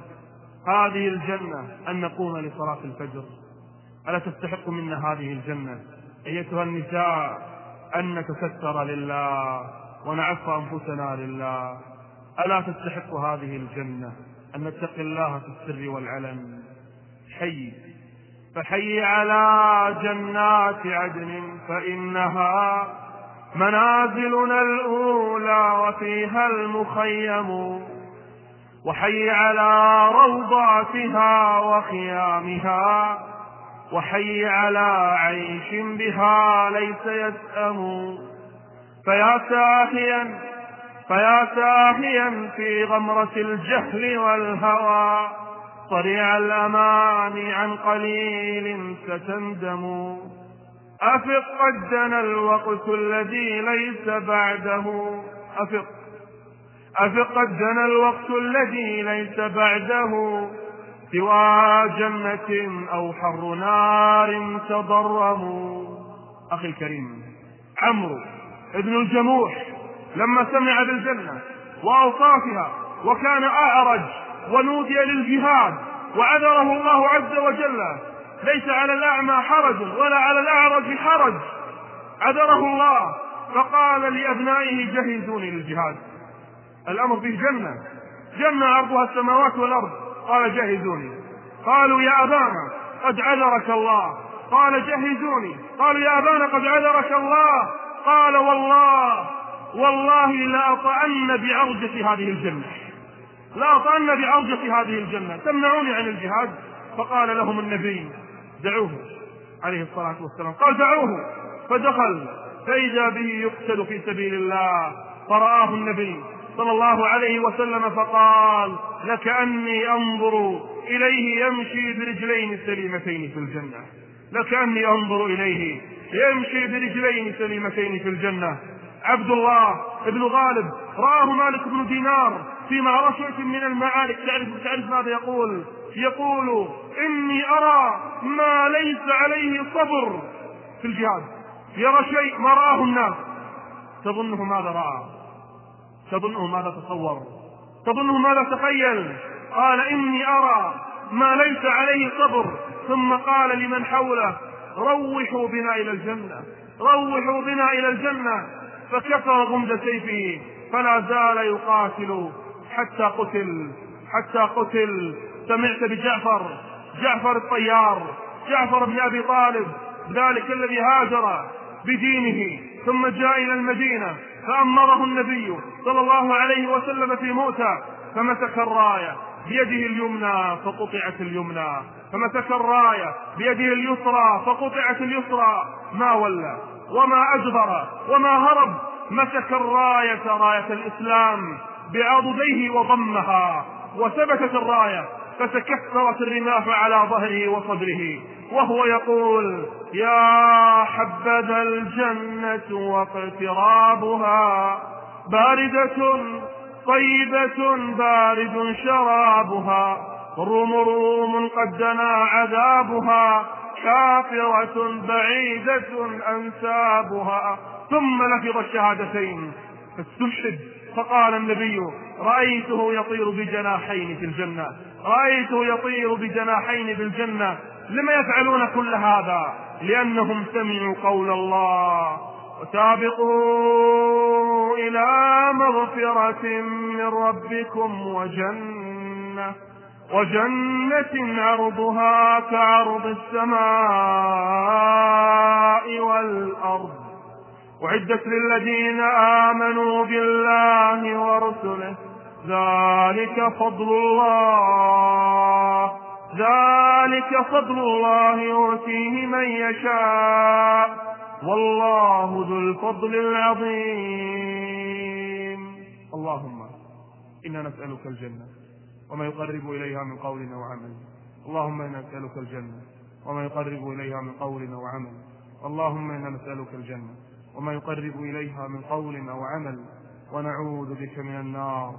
Speaker 2: الجنة أن نقوم لصلاة الفجر؟ ألا تستحق منا هذه الجنة أيتها النساء أن نتستر لله ونعف أنفسنا لله؟ ألا تستحق هذه الجنة أن نتقي الله في السر والعلن؟ فحي على جنات عدن فإنها منازلنا الأولى وفيها المخيم، وحي على روضاتها وخيامها، وحي على عيش بها ليس يسأم. فيا ساهيا في غمرة الجهل والهوى، طريع الأمان عن قليل ستندم. أفق قد دنا الوقت الذي ليس بعده، أفق قد دنا الوقت الذي ليس بعده، سوى جنة أو حر نار تضرم. أخي الكريم، عمرو ابن الجموح لما سمع بالجنة وأوصافها وكان أعرج ونودي للجهاد وعذره الله عز وجل، ليس على الأعمى حرج ولا على الأعرج حرج، عذره الله، فقال لأبنائه: جهزوني للجهاد. الأمر فيه جنة عرضها السماوات والأرض، قال: جهزوني. قالوا: يا أبانا قد عذرك الله. قال: جهزوني. قالوا: يا أبانا قد عذرك الله. قال: والله لأطأن بعرجة هذه الجنة، تمنعوني عن الجهاد؟ فقال لهم النبي: دعوه عليه الصلاة والسلام. قال: دعوه. فدخل فإذا به يقتل في سبيل الله، فرآه النبي صلى الله عليه وسلم فقال: لكأني أنظر إليه يمشي برجلين سليمتين في الجنة، لكأني أنظر إليه يمشي برجلين سليمتين في الجنة. عبد الله بن غالب رآه مالك بن دينار في معركة من المعارك. تعرف ماذا يقول؟ يقول: إني أرى ما ليس عليه صبر في الجهاد. يرى شيء ما رآه الناس. تظنه ماذا رأى؟ تظنه ماذا تصور؟ تظنه ماذا تخيل؟ قال: إني أرى ما ليس عليه صبر. ثم قال لمن حوله: روحوا بنا إلى الجنة. فكسر غمد سيفه فلا زال يقاتل حتى قتل. سمعت جعفر الطيار، جعفر بن أبي طالب، ذلك الذي هاجر بدينه ثم جاء إلى المدينة فأمره النبي صلى الله عليه وسلم في موتى، فمسك الراية بيده اليمنى فقطعت اليمنى، فمسك الراية بيده اليسرى فقطعت اليسرى، ما ولى وما أجبر وما هرب، مسك الراية راية الإسلام بعضديه وضمها وثبتت الراية فتكثرت الرماح على ظهره وصدره وهو يقول: يا حبذا الجنة واقترابها، باردة طيبة بارد شرابها، رمروم قد دنا عذابها، كافرة بعيدة أنسابها. ثم لفظ الشهادتين فاستشهد، فقال النبي: رأيته يطير بجناحين في الجنة، رأيته يطير بجناحين في الجنة. لما يفعلون كل هذا؟ لأنهم سمعوا قول الله: وسابقوا إلى مغفرة من ربكم وجنة عرضها كعرض السماء والأرض، أعدت للذين آمنوا بالله ورسله، ذلك فضل الله يؤتيه من يشاء، والله ذو الفضل العظيم. اللهم إنا نسألك الجنة وما يقرب إليها من قول وعمل. اللهم إنا نسألك الجنة وما يقرب إليها من قول وعمل. اللهم إنا نسألك الجنة وما يقرب إليها من قول أو عمل، ونعوذ بك من النار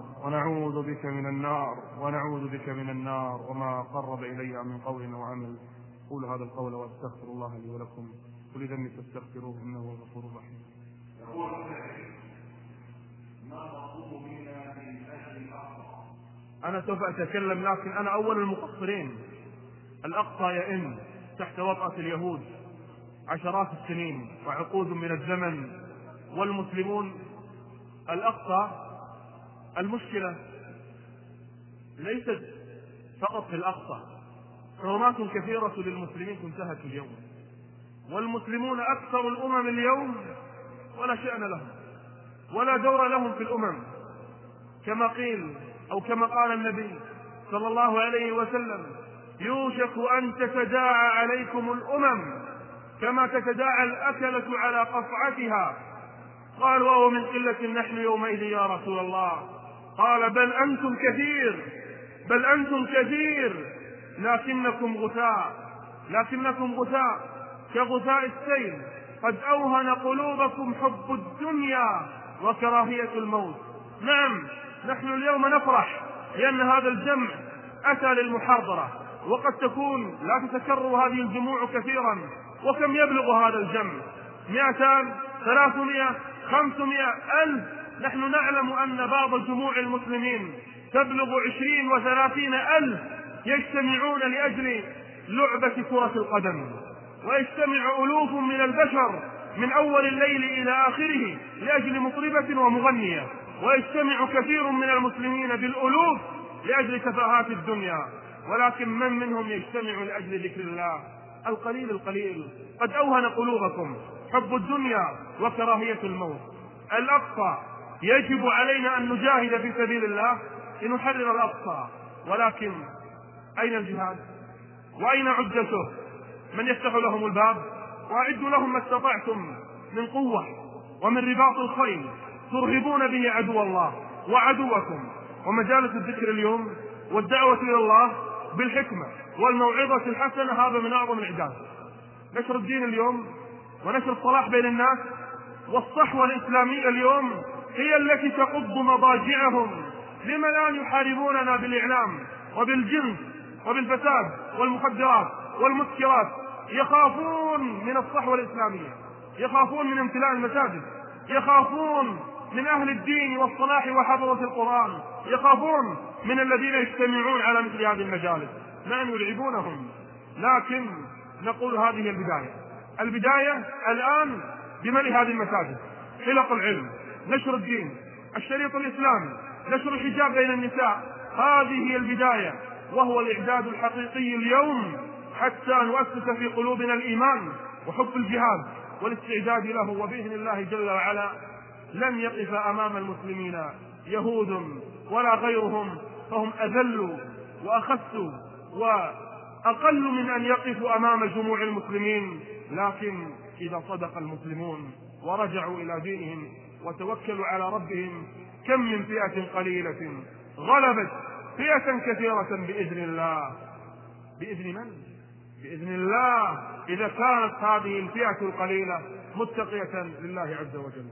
Speaker 2: وما قرب إليها من قول أو عمل. قول هذا القول واستغفر الله لي ولكم، ولذنبي فاستغفروه إنه هو الغفور الرحيم. أنا سوف أتكلم، لكن أنا أول المقصرين. الأقصى يئن تحت وطأة اليهود عشرات السنين وعقود من الزمن، والمسلمون الأقصى. المشكلة ليست فقط في الأقصى، حرمات كثيرة للمسلمين تنتهك اليوم، والمسلمون أكثر الأمم اليوم ولا شأن لهم ولا دور لهم في الأمم، كما قيل أو كما قال النبي صلى الله عليه وسلم: يوشك أن تتداعى عليكم الأمم كما تتداعى الأكلة على قصعتها. قال: وهو من قلة نحن يومئذ يا رسول الله؟ قال: بل أنتم كثير لكنكم غثاء كغثاء السيل، قد أوهن قلوبكم حب الدنيا وكراهية الموت. نعم، نحن اليوم نفرح لأن هذا الجمع أتى للمحاضرة، وقد تكون لا تتكرر هذه الجموع كثيرا. وكم يبلغ هذا الجمع؟ 200 300 500 ألف. نحن نعلم أن بعض جموع المسلمين تبلغ 20 و30 ألف يجتمعون لأجل لعبة كرة القدم، ويجتمع ألوف من البشر من أول الليل إلى آخره لأجل مطربة ومغنية، ويجتمع كثير من المسلمين بالألوف لأجل تفاهات الدنيا. ولكن من منهم يجتمع لأجل ذكر الله؟ القليل. قد أوهن قلوبكم حب الدنيا وكراهية الموت. الأقصى يجب علينا أن نجاهد في سبيل الله لنحرر الأقصى، ولكن أين الجهاد؟ وأين عدته؟ من يفتح لهم الباب؟ وأعدوا لهم ما استطعتم من قوة ومن رباط الخيل ترهبون به عدو الله وعدوكم. ومجالس الذكر اليوم والدعوة إلى الله بالحكمة والموعظة الحسنة هذا من أعظم الإعداد. نشر الدين اليوم ونشر الصلاح بين الناس والصحوة الإسلامية اليوم هي التي تقض مضاجعهم. لما لا يحاربوننا بالإعلام وبالجنس وبالفساد والمخدرات والمسكرات؟ يخافون من الصحوة الإسلامية، يخافون من امتلاء المساجد، يخافون من أهل الدين والصلاح وحضرة القرآن، يخافون من الذين يجتمعون على مثل هذه المجالس. نعم يلعبونهم، لكن نقول هذه البداية الآن بملء هذه المساجد، حلق العلم، نشر الدين، الشريط الإسلامي، نشر الحجاب بين النساء. هذه هي البداية، وهو الإعداد الحقيقي اليوم حتى نؤسس في قلوبنا الإيمان وحب الجهاد والاستعداد له. وبإذن الله جل وعلا لن يقف أمام المسلمين يهود ولا غيرهم، فهم أذل وأخس وأقل من أن يقفوا أمام جموع المسلمين. لكن إذا صدق المسلمون ورجعوا إلى دينهم وتوكلوا على ربهم، كم من فئة قليلة غلبت فئة كثيرة بإذن الله. بإذن من؟ بإذن الله، إذا كانت هذه الفئة القليلة متقية لله عز وجل.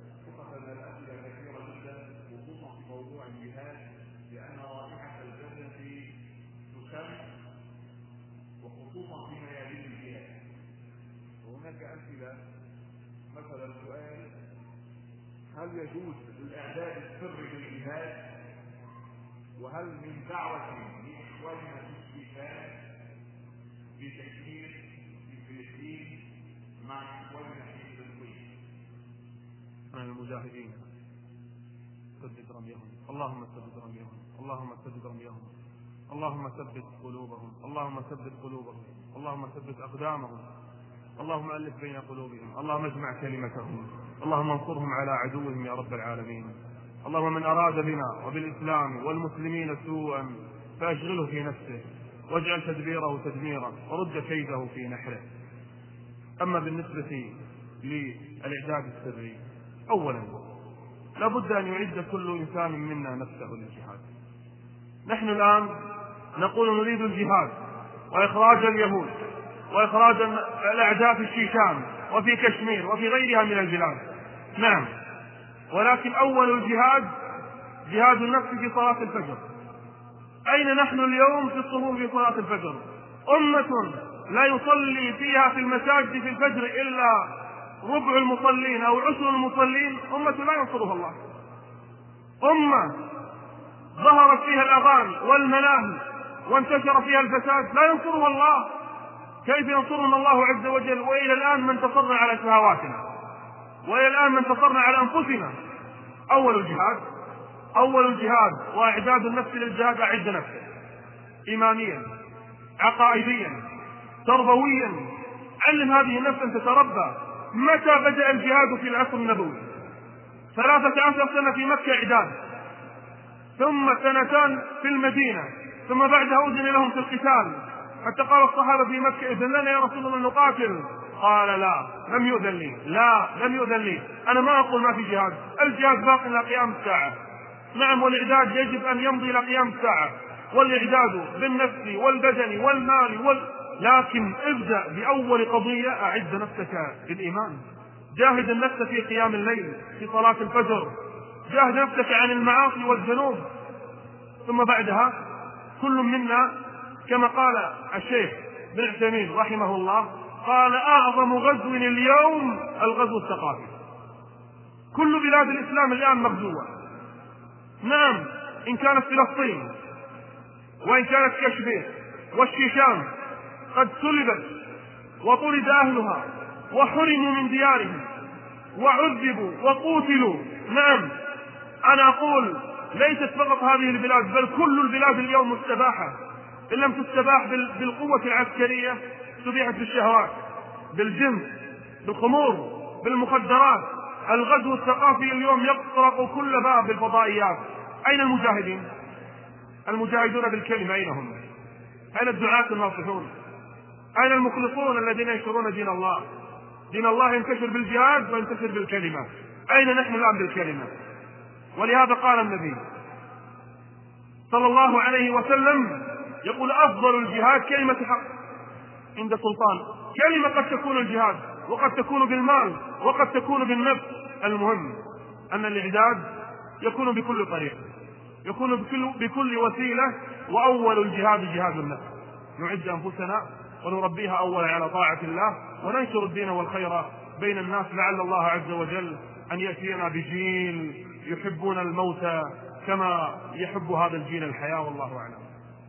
Speaker 1: لأن رائحة الجنة تشم، وخصوصا فيما يلي الجهاد. وهناك أسئلة، مثلا سؤال: هل يجوز الإعداد السري للجهاد؟ وهل من دعوة لإخواننا في الشتاء في تكفير في فلسطين مع إخواننا في فلسطين؟
Speaker 2: عن المجاهدين سدد رميهم، اللهم سدد رميهم، اللهم سدد رميهم، اللهم ثبت قلوبهم، اللهم ثبت قلوبهم، اللهم ثبت أقدامهم، اللهم ألف بين قلوبهم، اللهم اجمع كلمتهم، اللهم انصرهم على عدوهم يا رب العالمين. اللهم من أراد بنا وبالإسلام والمسلمين سوءا فأشغله في نفسه، واجعل تدبيره تدميرا، ورد كيده في نحره. أما بالنسبة للإعداد السري، أولا لابد أن يعد كل إنسان منا نفسه للجهاد. نحن الآن نقول نريد الجهاد وإخراج اليهود وإخراج الأعداء في الشيشان وفي كشمير وفي غيرها من البلاد، نعم، ولكن أول الجهاد جهاد النفس في صلاة الفجر. أين نحن اليوم في الصفوف في صلاة الفجر؟ أمة لا يصلي فيها في المساجد في الفجر إلا ربع المصلين أو عشر المصلين، أمة لا ينصرها الله. أمة ظهرت فيها الأغاني والملاهي وانتشر فيها الفساد، لا ينصرها الله. كيف ينصرنا الله عز وجل وإلى الآن ما انتصرنا على شهواتنا، وإلى الآن ما انتصرنا على أنفسنا؟ أول الجهاد وإعداد النفس للجهاد، أعد نفسك إيمانيا، عقائديا، تربويا، علم هذه النفس أن تتربى. متى بدأ الجهاد في العصر النبوي؟ 13 سنة في مكة إعداد، ثم سنتان في المدينة، ثم بعدها أذن لهم في القتال، حتى قال الصحابة في مكة: إذن لنا يا رسول الله نقاتل؟ قال: لا، لم يؤذن لي. أنا ما أقول ما في جهاد، الجهاد باق إلى قيام الساعة، نعم، والإعداد يجب أن يمضي إلى قيام الساعة، والإعداد بالنفس والبدن والمال لكن ابدأ بأول قضية: أعد نفسك بالإيمان، جاهد النفس في قيام الليل في صلاة الفجر، جاهد نفسك عن المعاصي والذنوب. ثم بعدها كل منا كما قال الشيخ بن عثيمين رحمه الله، قال: أعظم غزو اليوم الغزو الثقافي. كل بلاد الإسلام الآن مغزوة، نعم، إن كانت فلسطين وإن كانت كشمير والشيشان قد سلبت وطرد أهلها وحرموا من ديارهم وعذبوا وقتلوا. نعم، أنا أقول ليست فقط هذه البلاد، بل كل البلاد اليوم مستباحة، إن لم تستباح بالقوة العسكرية استبيحت بالشهوات، بالجنس، بالخمور، بالمخدرات. الغزو الثقافي اليوم يطرق كل باب بالفضائيات. أين المجاهدين؟ المجاهدون بالكلمة أين هم؟ أين الدعاة الناصحون؟ أين المخلصون الذين ينشرون دين الله؟ دين الله ينتشر بالجهاد وينتشر بالكلمة. أين نحن الآن بالكلمة؟ ولهذا قال النبي صلى الله عليه وسلم يقول: أفضل الجهاد كلمة حق عند سلطان. كلمة قد تكون الجهاد، وقد تكون بالمال، وقد تكون بالنفس. المهم أن الإعداد يكون بكل طريق، يكون بكل وسيلة. وأول الجهاد جهاد النفس، نعد أنفسنا ونربيها أولا على طاعة الله، وننشر الدين والخير بين الناس، لعل الله عز وجل أن يأتينا بجيل يحبون الموت كما يحب هذا الجيل الحياة، والله أعلم.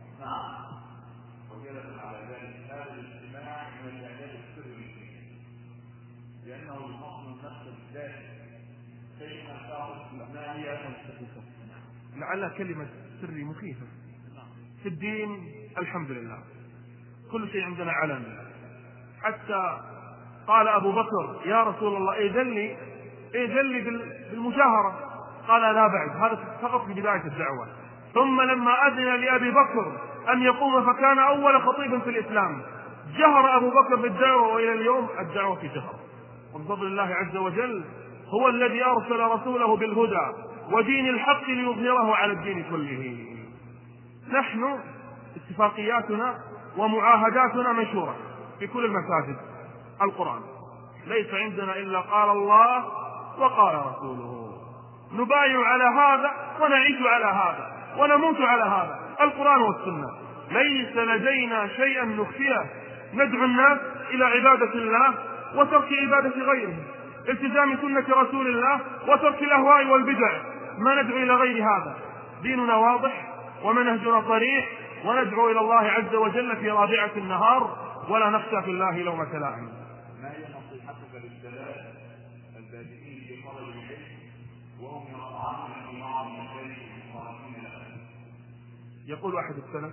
Speaker 1: لأنه الفصل النفس الذاتي كيف تعرف ما هي
Speaker 2: لعل كلمة سري مخيفة في الدين. الحمد لله كل شيء عندنا علن. حتى قال أبو بكر: يا رسول الله إذن لي بالمجاهرة. قال: لا بعد، هذا فقط في بداية الدعوة. ثم لما أذن لأبي بكر أن يقوم فكان أول خطيب في الإسلام، جهر أبو بكر بالدعوة، وإلى اليوم الدعوة في جهر. وبفضل الله عز وجل هو الذي أرسل رسوله بالهدى ودين الحق ليظهره على الدين كله. نحن اتفاقياتنا ومعاهداتنا منشورة في كل المساجد، القرآن ليس عندنا إلا قال الله وقال رسوله، نبايع على هذا ونعيش على هذا ونموت على هذا، القرآن والسنة. ليس لدينا شيئا نخفيه، ندعو الناس إلى عبادة الله وترك عبادة غيره، التزام سنة رسول الله وترك الأهواء والبدع، ما ندعو إلى غير هذا. ديننا واضح ومنهجنا صريح، وندعو إلى الله عز وجل في رابعة النهار ولا نخشى في الله لومة لائم.
Speaker 1: ما هي نصيحتك للشباب البادئين في طلب العلم وهم يطعنون في بعض المشايخ المخالفين لهم؟
Speaker 2: يقول أحد السلف: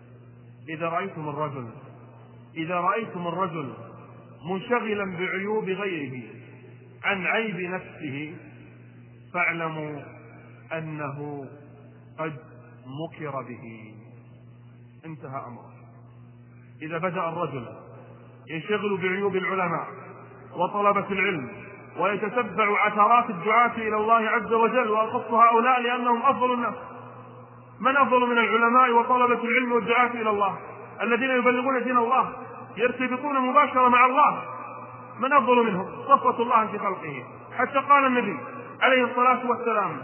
Speaker 2: إذا رأيتم الرجل منشغلا بعيوب غيره عن عيب نفسه فاعلموا أنه قد مكر به. انتهى أمره. إذا بدأ الرجل ينشغل بعيوب العلماء وطلبة العلم ويتتبع عثرات الدعاة إلى الله عز وجل، وأخص هؤلاء لأنهم أفضل الناس، من أفضل من العلماء وطلبة العلم والدعاة إلى الله الذين يبلغون دين الله يرتبطون مباشرة مع الله؟ من أفضل منهم؟ صفوة الله في خلقه. حتى قال النبي عليه الصلاة والسلام: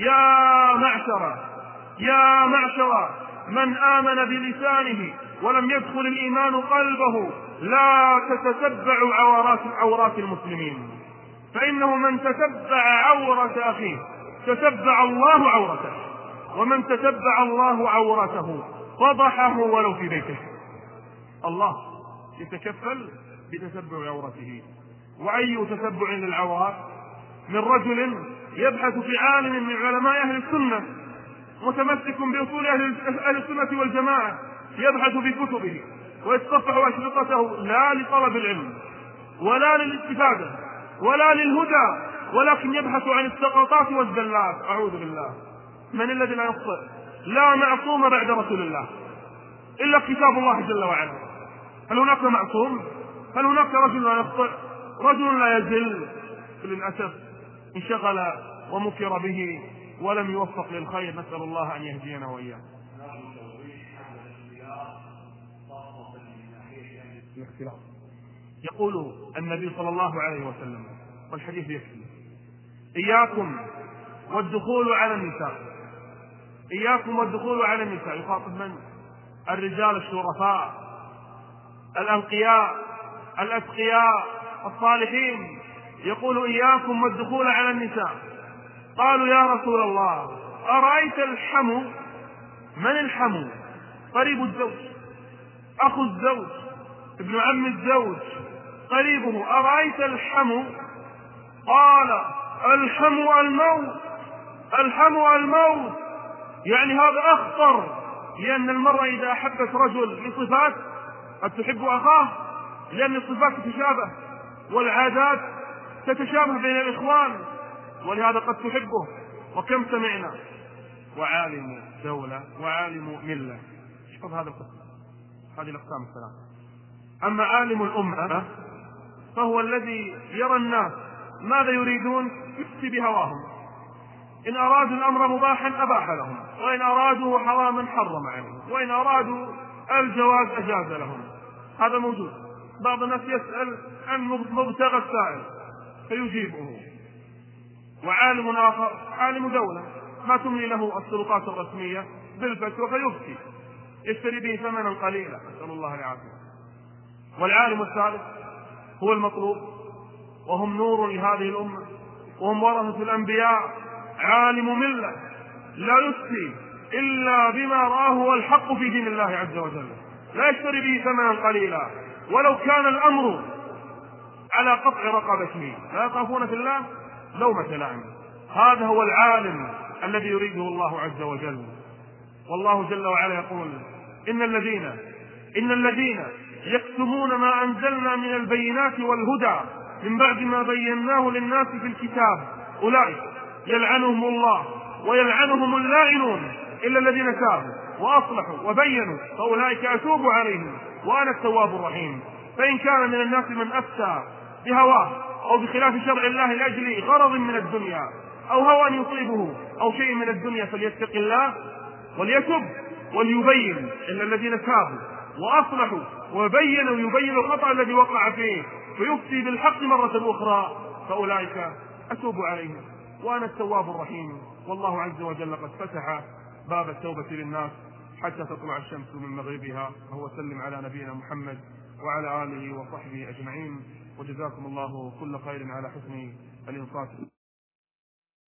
Speaker 2: يا معشر من آمن بلسانه ولم يدخل الإيمان قلبه لا تتتبعوا عورات المسلمين، فإنه من تتبع عورة أخيه تتبع الله عورته، ومن تتبع الله عورته فضحه ولو في بيته. الله يتكفل بتتبع عورته. وأي تتبع للعورات من رجل يبحث في عالم من علماء أهل السنة متمسك بأصول أهل السنة والجماعة، يبحث في كتبه ويتصفح أشرطته لا لطلب العلم ولا للاستفادة ولا للهدى، ولكن يبحث عن السقطات والزلات. أعوذ بالله. من الذي لا يخطئ؟ لا معصوم بعد رسول الله إلا كتاب الله جل وعلا. هل هناك معصوم؟ هل هناك رجل لا يخطئ؟ رجل لا يزل، للأسف انشغل ومكر به ولم يوفق للخير. نسأل الله أن يهدينا وإياه. يقول النبي صلى الله عليه وسلم والحديث يكفي: إياكم والدخول على النساء. إياكم والدخول على النساء. يخاطب من؟ الرجال الشرفاء الأنقياء الأتقياء الصالحين. يقول: إياكم والدخول على النساء. قالوا: يا رسول الله أرأيت الحمو؟ من الحمو؟ قريب الزوج، أخو الزوج، ابن عم الزوج، قريبه. أرأيت الحمو؟ قال: الحمو الموت. الحمو الموت، يعني هذا أخطر، لأن المرأة إذا أحبت رجل بصفات قد تحب أخاه، لأن الصفات تتشابه والعادات تتشابه بين الإخوان، ولهذا قد تحبه. وكم سمعنا وعالم دولة وعالم ملة. اشوف هذا القسم، هذه الأقسام الثلاثة. أما عالم الأمة فهو الذي يرى الناس ماذا يريدون يفتي بهواهم، إن أرادوا الأمر مباحا أباح لهم، وإن أرادوا حراما حرم عليهم، وإن أرادوا الجواز أجاز لهم. هذا موجود. بعض الناس يسأل عن مبتغى السائل فيجيبه. وعالم آخر عالم دولة ما تملي له السلطات الرسمية بالفتوى فيفتي، يشتري به ثمنا قليلا، نسأل الله العافية. والعالم الثالث هو المطلوب، وهم نور لهذه الأمة، وهم ورثة الأنبياء. عالم ملة لا يفتي إلا بما رآه هو الحق في دين الله عز وجل، لا يشتري به ثمنا قليلا ولو كان الأمر على قطع رقبته، لا يخافون في الله لومة لائم. هذا هو العالم الذي يريده الله عز وجل. والله جل وعلا يقول: إن الذين يكتمون ما أنزلنا من البينات والهدى من بعد ما بيناه للناس في الكتاب أولئك يلعنهم الله ويلعنهم اللاعنون إلا الذين تابوا وأصلحوا وبينوا فأولئك أتوب عليهم وأنا التواب الرحيم. فإن كان من الناس من أفتى بهواه أو بخلاف شرع الله لأجل غرض من الدنيا أو هوى يصيبه أو شيء من الدنيا فليتق الله وليتب وليبين إن الذين تابوا وأصلحوا وبينوا يبين الخطأ الذي وقع فيه فيفتي بالحق مرة أخرى فأولئك أتوب عليهم وأنا التواب الرحيم. والله عز وجل قد فتح باب التوبة للناس حتى تطلع الشمس من مغربها. وهو سلم على نبينا محمد وعلى آله وصحبه أجمعين، وجزاكم الله كل خير على حسن الإنصات.